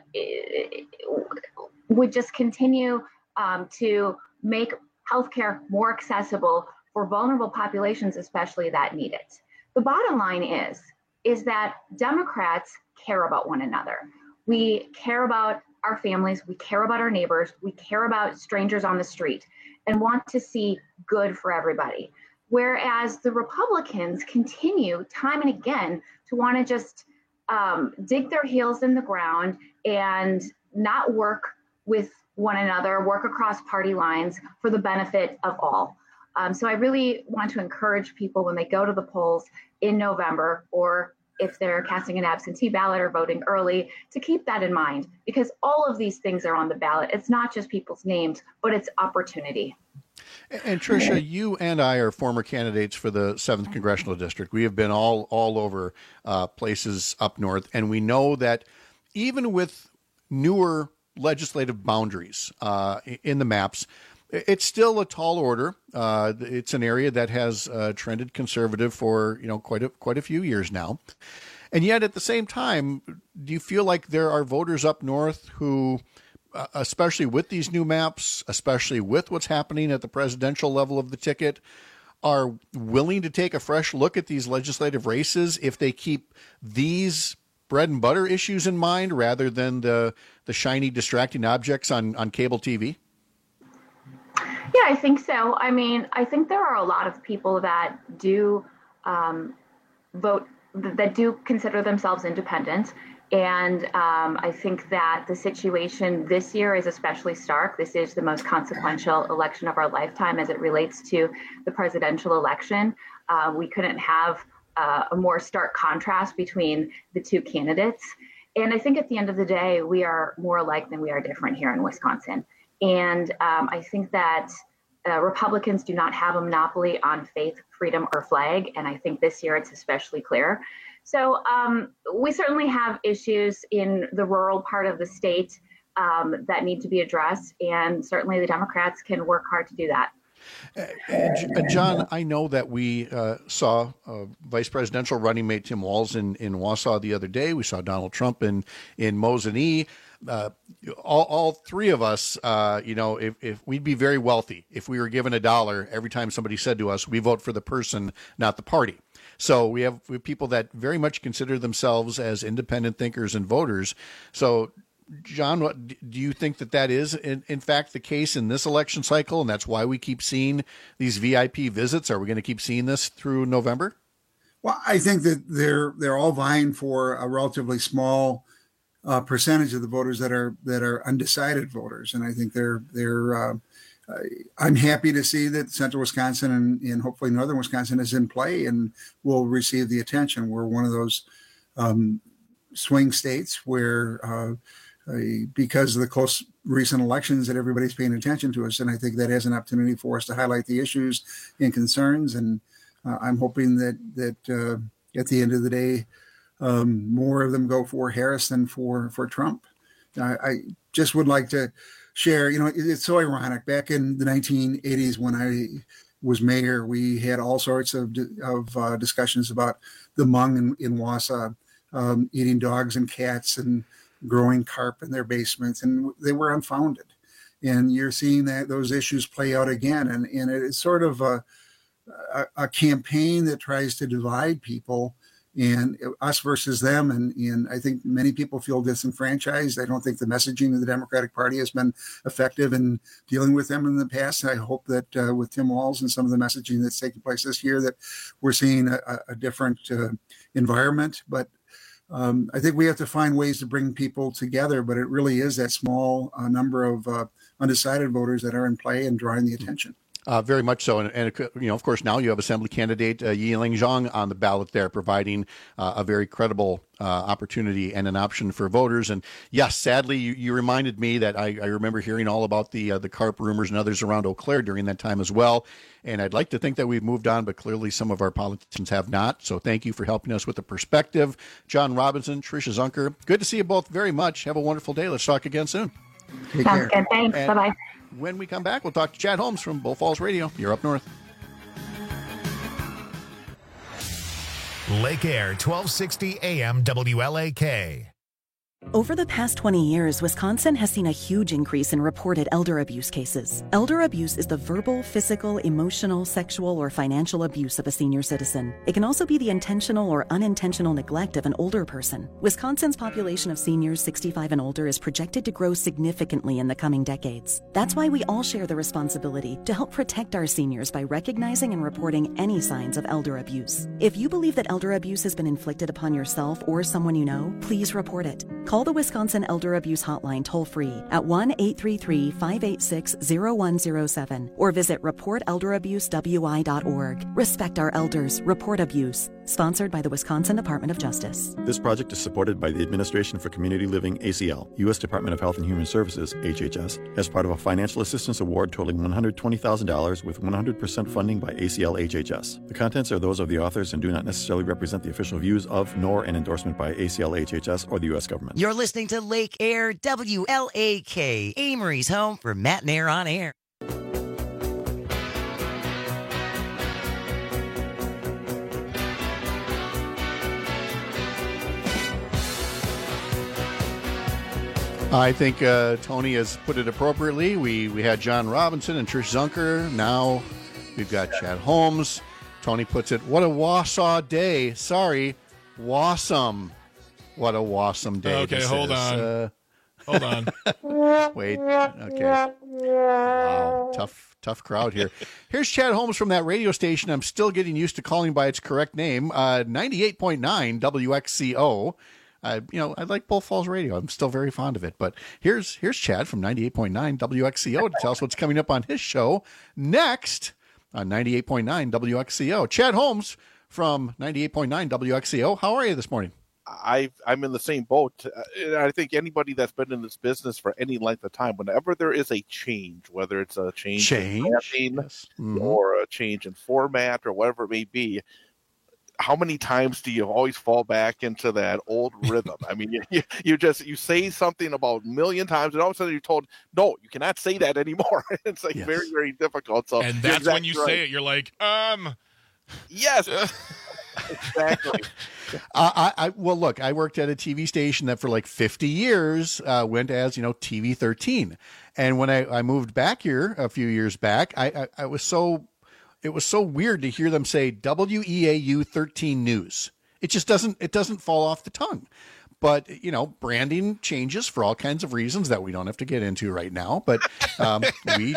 Speaker 2: would just continue um, to make healthcare more accessible for vulnerable populations, especially that need it. The bottom line is, is that Democrats care about one another. We care about our families, we care about our neighbors, we care about strangers on the street, and want to see good for everybody. Whereas the Republicans continue time and again to want to just um, dig their heels in the ground and not work with one another, work across party lines for the benefit of all. Um, so I really want to encourage people when they go to the polls in November, or if they're casting an absentee ballot or voting early, to keep that in mind, because all of these things are on the ballot. It's not just people's names, but it's opportunity.
Speaker 14: And Tricia, you and I are former candidates for the seventh Congressional District. We have been all all over uh, places up north, and we know that even with newer legislative boundaries uh, in the maps, it's still a tall order. Uh, it's an area that has uh, trended conservative for you know quite a quite a few years now, and yet at the same time, do you feel like there are voters up north who, Uh, especially with these new maps, especially with what's happening at the presidential level of the ticket, are willing to take a fresh look at these legislative races if they keep these bread and butter issues in mind rather than the the shiny, distracting objects on, on cable T V?
Speaker 2: Yeah, I think so. I mean, I think there are a lot of people that do um, vote, that do consider themselves independent. And um, I think that the situation this year is especially stark. This is the most consequential election of our lifetime as it relates to the presidential election. Uh, we couldn't have uh, a more stark contrast between the two candidates. And I think at the end of the day, we are more alike than we are different here in Wisconsin. And um, I think that uh, Republicans do not have a monopoly on faith, freedom, or flag. And I think this year it's especially clear. So um, we certainly have issues in the rural part of the state um, that need to be addressed, and certainly the Democrats can work hard to do that.
Speaker 14: Uh, John, I know that we uh, saw uh, Vice Presidential running mate Tim Walz in, in Wausau the other day. We saw Donald Trump in, in Mosinee. Uh, all, all three of us, uh, you know, if, if we'd be very wealthy if we were given a dollar every time somebody said to us, we vote for the person, not the party. So we have, we have people that very much consider themselves as independent thinkers and voters. So, John, what, do you think that that is, in, in fact, the case in this election cycle, and that's why we keep seeing these V I P visits? Are we going to keep seeing this through November?
Speaker 3: Well, I think that they're they're all vying for a relatively small uh, percentage of the voters that are that are undecided voters, and I think they're they're. Uh, I'm happy to see that Central Wisconsin and, and hopefully Northern Wisconsin is in play and will receive the attention. We're one of those um, swing states where, uh, uh, because of the close recent elections, that everybody's paying attention to us. And I think that has an opportunity for us to highlight the issues and concerns. And uh, I'm hoping that, that uh, at the end of the day, um, more of them go for Harris than for, for Trump. I, I just would like to share, you know, it's so ironic. Back in the nineteen eighties, when I was mayor, we had all sorts of of uh, discussions about the Hmong in, in Wausau, um, eating dogs and cats and growing carp in their basements, and they were unfounded. And you're seeing that those issues play out again, and and it's sort of a a, a campaign that tries to divide people. And us versus them. And, and I think many people feel disenfranchised. I don't think the messaging of the Democratic Party has been effective in dealing with them in the past. I hope that uh, with Tim Walz and some of the messaging that's taking place this year, that we're seeing a, a different uh, environment. But um, I think we have to find ways to bring people together. But it really is that small uh, number of uh, undecided voters that are in play and drawing the attention.
Speaker 14: Uh, very much so. And, and, you know, of course, now you have Assembly candidate uh, Yiling Zhang on the ballot there, providing uh, a very credible uh, opportunity and an option for voters. And yes, sadly, you, you reminded me that I, I remember hearing all about the uh, the CARP rumors and others around Eau Claire during that time as well. And I'd like to think that we've moved on, but clearly some of our politicians have not. So thank you for helping us with the perspective. John Robinson, Tricia Zunker, good to see you both very much. Have a wonderful day. Let's talk again soon.
Speaker 2: Take Sounds care. Good. Thanks. And bye-bye.
Speaker 14: When we come back, we'll talk to Chad Holmes from Bull Falls Radio. You're up north.
Speaker 1: Lake Air, twelve sixty A M W L A K.
Speaker 4: Over the past twenty years, Wisconsin has seen a huge increase in reported elder abuse cases. Elder abuse is the verbal, physical, emotional, sexual, or financial abuse of a senior citizen. It can also be the intentional or unintentional neglect of an older person. Wisconsin's population of seniors sixty-five and older is projected to grow significantly in the coming decades. That's why we all share the responsibility to help protect our seniors by recognizing and reporting any signs of elder abuse. If you believe that elder abuse has been inflicted upon yourself or someone you know, please report it. Call the Wisconsin Elder Abuse Hotline toll-free at one eight three three, five eight six, zero one zero seven or visit report elder abuse w i dot org. Respect our elders. Report abuse. Sponsored by the Wisconsin Department of Justice.
Speaker 5: This project is supported by the Administration for Community Living, A C L, U S Department of Health and Human Services, H H S, as part of a financial assistance award totaling one hundred twenty thousand dollars with one hundred percent funding by A C L H H S. The contents are those of the authors and do not necessarily represent the official views of, nor an endorsement by A C L H H S or the U S government.
Speaker 7: You're listening to Lake Air W L A K, Amory's home for Matt and Air on Air.
Speaker 14: I think uh, Tony has put it appropriately. We we had John Robinson and Trish Zunker. Now we've got Chad Holmes. Tony puts it, what a Wausau day. Sorry, Wassum. What a Wassum day.
Speaker 15: Okay,
Speaker 14: this
Speaker 15: hold
Speaker 14: is.
Speaker 15: on.
Speaker 14: Uh,
Speaker 15: hold on.
Speaker 14: Wait. Okay. Wow. Tough, tough crowd here. Here's Chad Holmes from that radio station I'm still getting used to calling by its correct name, uh, ninety-eight point nine W X C O. Uh, you know, I like Bull Falls Radio. I'm still very fond of it. But here's here's Chad from ninety-eight point nine W X C O to tell us what's coming up on his show next on ninety-eight point nine W X C O. Chad Holmes from ninety-eight point nine W X C O. How are you this morning?
Speaker 8: I, I'm in the same boat. Uh, I think anybody that's been in this business for any length of time, whenever there is a change, whether it's a change,
Speaker 14: change?
Speaker 8: in branding
Speaker 14: yes. mm-hmm.
Speaker 8: or a change in format or whatever it may be, how many times do you always fall back into that old rhythm? I mean, you, you, you just, you say something about a million times and all of a sudden you're told, no, you cannot say that anymore. It's like yes. very, very difficult. So,
Speaker 15: and that's exactly when you right. say it, you're like, um,
Speaker 8: yes, exactly.
Speaker 14: Uh, I, I well, look, I worked at a T V station that for like fifty years uh, went as, you know, T V thirteen. And when I, I moved back here a few years back, I, I, I was so, it was so weird to hear them say W E A U thirteen News. It just doesn't, it doesn't fall off the tongue. But, you know, branding changes for all kinds of reasons that we don't have to get into right now. But um, we,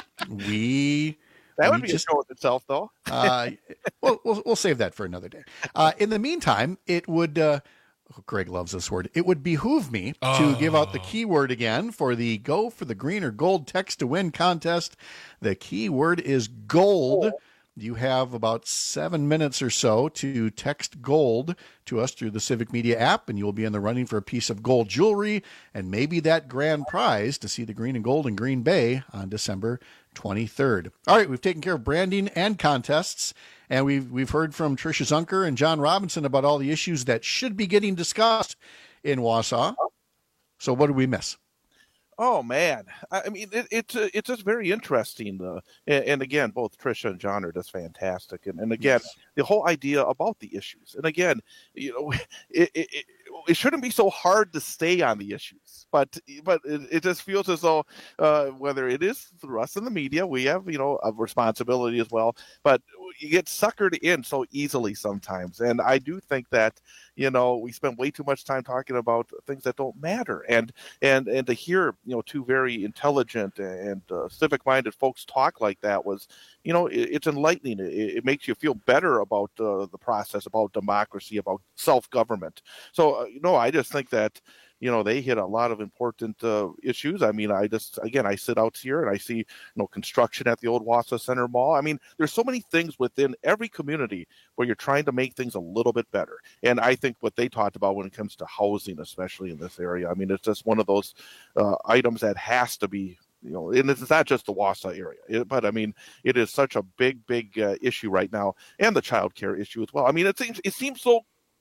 Speaker 14: we,
Speaker 8: That
Speaker 14: we
Speaker 8: would be
Speaker 14: just,
Speaker 8: a show with itself, though.
Speaker 14: uh, well, we'll we'll save that for another day. Uh, in the meantime, it would. Uh, oh, Greg loves this word. It would behoove me
Speaker 15: oh.
Speaker 14: to give out the keyword again for the Go for the Green or Gold Text to Win contest. The keyword is gold. Oh. You have about seven minutes or so to text gold to us through the Civic Media app, and you will be in the running for a piece of gold jewelry and maybe that grand prize to see the green and gold in Green Bay on December twenty-third. All right, we've taken care of branding and contests, and we've we've heard from Tricia Zunker and John Robinson about all the issues that should be getting discussed in Wausau. So what did we miss?
Speaker 8: Oh man, I mean it, it's uh, it's just very interesting, uh, and, and again, both Tricia and John are just fantastic, and and again, yes. the whole idea about the issues, and again, you know, it, it, it, it shouldn't be so hard to stay on the issues, but but it, it just feels as though uh, whether it is for us in the media, we have you know a responsibility as well, but you get suckered in so easily sometimes, and I do think that you know we spend way too much time talking about things that don't matter, and and and to hear you know two very intelligent and uh, civic-minded folks talk like that was you know it, it's enlightening. It, it makes you feel better about uh, the process, about democracy, about self-government. So uh, you know I just think that you know, they hit a lot of important uh, issues. I mean, I just, again, I sit out here and I see, you know, construction at the old Wausau Center Mall. I mean, there's so many things within every community where you're trying to make things a little bit better. And I think what they talked about when it comes to housing, especially in this area, I mean, it's just one of those uh, items that has to be, you know, and it's not just the Wausau area, it, but I mean, it is such a big, big uh, issue right now, and the child care issue as well. I mean, it seems, it seems so,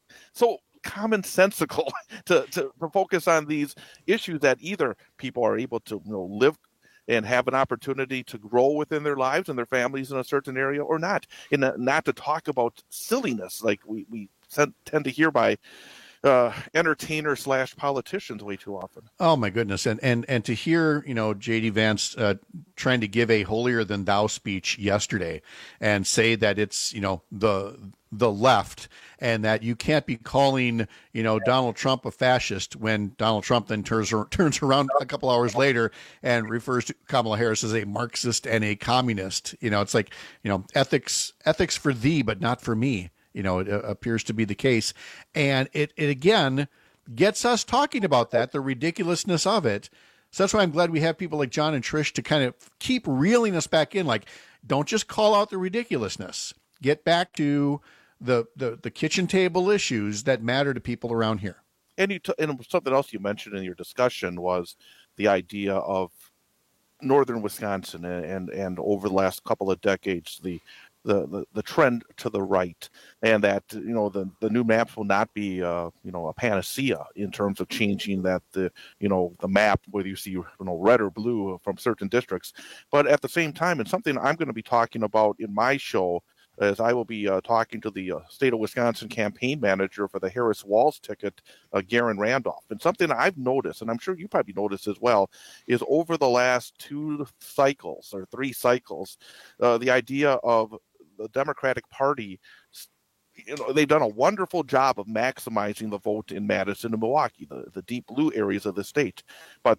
Speaker 8: so commonsensical to, to, to focus on these issues that either people are able to, you know, live and have an opportunity to grow within their lives and their families in a certain area or not, and uh, not to talk about silliness like we, we tend to hear by uh, entertainers slash politicians way too often.
Speaker 14: Oh my goodness. And, and, and to hear, you know, J D Vance uh, trying to give a holier than thou speech yesterday and say that it's, you know, the, the left, and that you can't be calling, you know, Donald Trump a fascist when Donald Trump then turns turns around a couple hours later and refers to Kamala Harris as a Marxist and a communist. You know, it's like, you know, ethics ethics for thee, but not for me. You know, it uh, appears to be the case. And it, it again gets us talking about that, the ridiculousness of it. So that's why I'm glad we have people like John and Trish to kind of keep reeling us back in. Like, don't just call out the ridiculousness. Get back to the, the, the kitchen table issues that matter to people around here.
Speaker 8: And you t- and something else you mentioned in your discussion was the idea of northern Wisconsin and, and, and over the last couple of decades, the, the, the, the trend to the right, and that, you know, the, the new maps will not be, uh, you know, a panacea in terms of changing that, the, you know, the map, whether you see, you know, red or blue from certain districts. But at the same time, and something I'm going to be talking about in my show, as I will be uh, talking to the uh, state of Wisconsin campaign manager for the Harris Walz ticket, uh, Garen Randolph. And something I've noticed, and I'm sure you probably noticed as well, is over the last two cycles or three cycles, uh, the idea of the Democratic Party, you know, they've done a wonderful job of maximizing the vote in Madison and Milwaukee, the, the deep blue areas of the state. But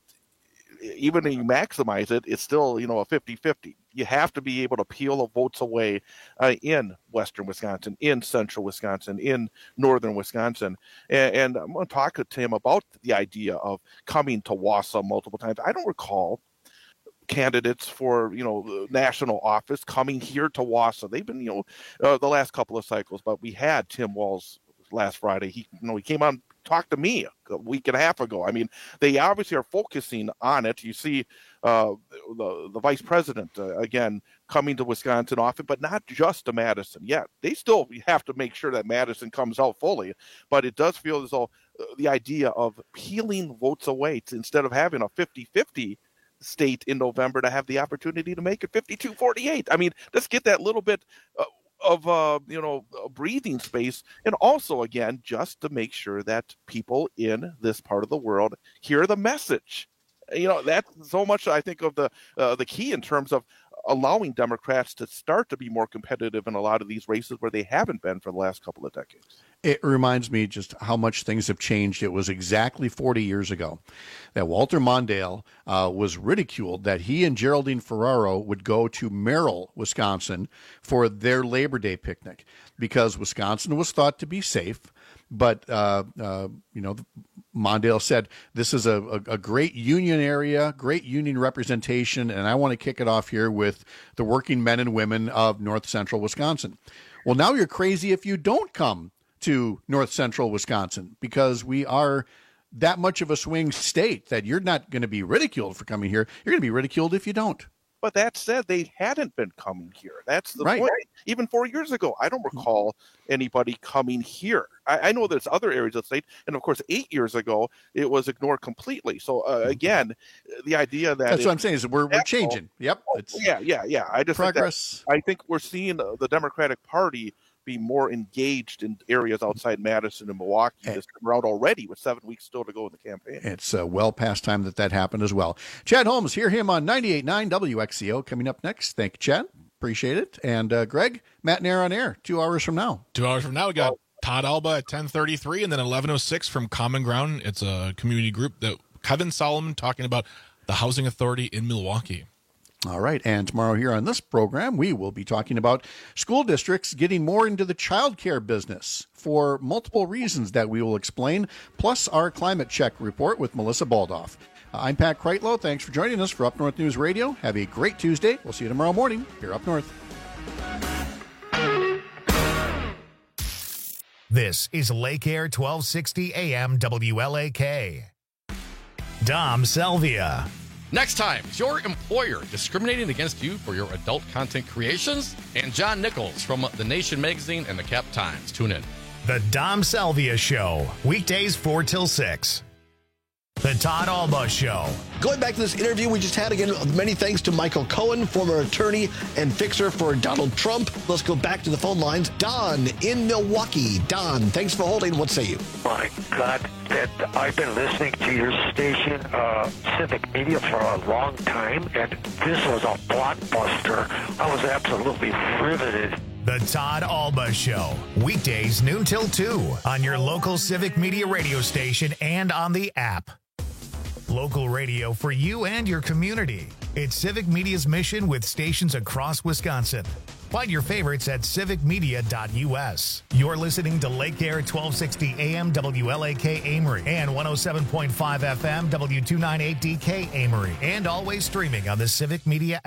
Speaker 8: even when you maximize it, it's still, you know, a fifty-fifty. You have to be able to peel the votes away uh, in western Wisconsin, in central Wisconsin, in northern Wisconsin. And, and I'm going to talk to him about the idea of coming to Wausau multiple times. I don't recall candidates for, you know, national office coming here to Wausau. They've been, you know, uh, the last couple of cycles, but we had Tim Walz last Friday. He, you know, he came on, talked to me a week and a half ago. I mean, they obviously are focusing on it. You see uh, the, the vice president, uh, again, coming to Wisconsin often, but not just to Madison yet. They still have to make sure that Madison comes out fully, but it does feel as though uh, the idea of peeling votes away to, instead of having a fifty-fifty state in November, to have the opportunity to make it fifty-two forty-eight. I mean, let's get that little bit uh, of, uh, you know, breathing space. And also, again, just to make sure that people in this part of the world hear the message. You know, that's so much, I think, of the uh, the key in terms of allowing Democrats to start to be more competitive in a lot of these races where they haven't been for the last couple of decades.
Speaker 14: It reminds me just how much things have changed. It was exactly forty years ago that Walter Mondale uh, was ridiculed that he and Geraldine Ferraro would go to Merrill, Wisconsin for their Labor Day picnic because Wisconsin was thought to be safe. But, uh, uh, you know, Mondale said, this is a, a, a great union area, great union representation, and I want to kick it off here with the working men and women of north central Wisconsin. Well, now you're crazy if you don't come to north central Wisconsin because we are that much of a swing state that you're not going to be ridiculed for coming here. You're going to be ridiculed if you don't.
Speaker 8: But that said, they hadn't been coming here. That's the
Speaker 14: right.
Speaker 8: point. Even four years ago, I don't recall anybody coming here. I, I know there's other areas of the state. And, of course, eight years ago, it was ignored completely. So, uh, again, the idea that...
Speaker 14: That's what I'm saying is we're, we're changing. Yep.
Speaker 8: It's, yeah, yeah, yeah. I just
Speaker 14: progress.
Speaker 8: Think that, I think we're seeing the Democratic Party be more engaged in areas outside Madison and Milwaukee this time around already, with seven weeks still to go in the campaign.
Speaker 14: It's uh, well past time that that happened as well. Chad Holmes, hear him on ninety-eight point nine W X C O coming up next. Thank you, Chad. Appreciate it. And uh, Greg, Matt and Air on Air, two hours from now.
Speaker 15: Two hours from now, we got Todd Alba at ten thirty-three and then eleven oh six from Common Ground. It's a community group that Kevin Solomon talking about the Housing Authority in Milwaukee.
Speaker 14: All right. And tomorrow here on this program, we will be talking about school districts getting more into the childcare business for multiple reasons that we will explain, plus our climate check report with Melissa Baldoff. Uh, I'm Pat Kreitlow. Thanks for joining us for Up North News Radio. Have a great Tuesday. We'll see you tomorrow morning here Up North.
Speaker 1: This is Lake Air twelve sixty A M W L A K. Dom Selvia.
Speaker 9: Next time, is your employer discriminating against you for your adult content creations? And John Nichols from The Nation Magazine and The Cap Times. Tune in.
Speaker 1: The Dom Selvia Show, weekdays four till six. The Todd Alba Show.
Speaker 25: Going back to this interview we just had, again, many thanks to Michael Cohen, former attorney and fixer for Donald Trump. Let's go back to the phone lines. Don in Milwaukee. Don, thanks for holding. What say you?
Speaker 10: My God, that I've been listening to your station, uh, Civic Media, for a long time, and this was a blockbuster. I was absolutely riveted.
Speaker 1: The Todd Alba Show, weekdays noon till two on your local Civic Media radio station and on the app. Local radio for you and your community. It's Civic Media's mission with stations across Wisconsin. Find your favorites at civic media dot U S. You're listening to Lake Air twelve sixty A M W L A K Amory and one oh seven point five F M W two ninety-eight D K Amory, and always streaming on the Civic Media app.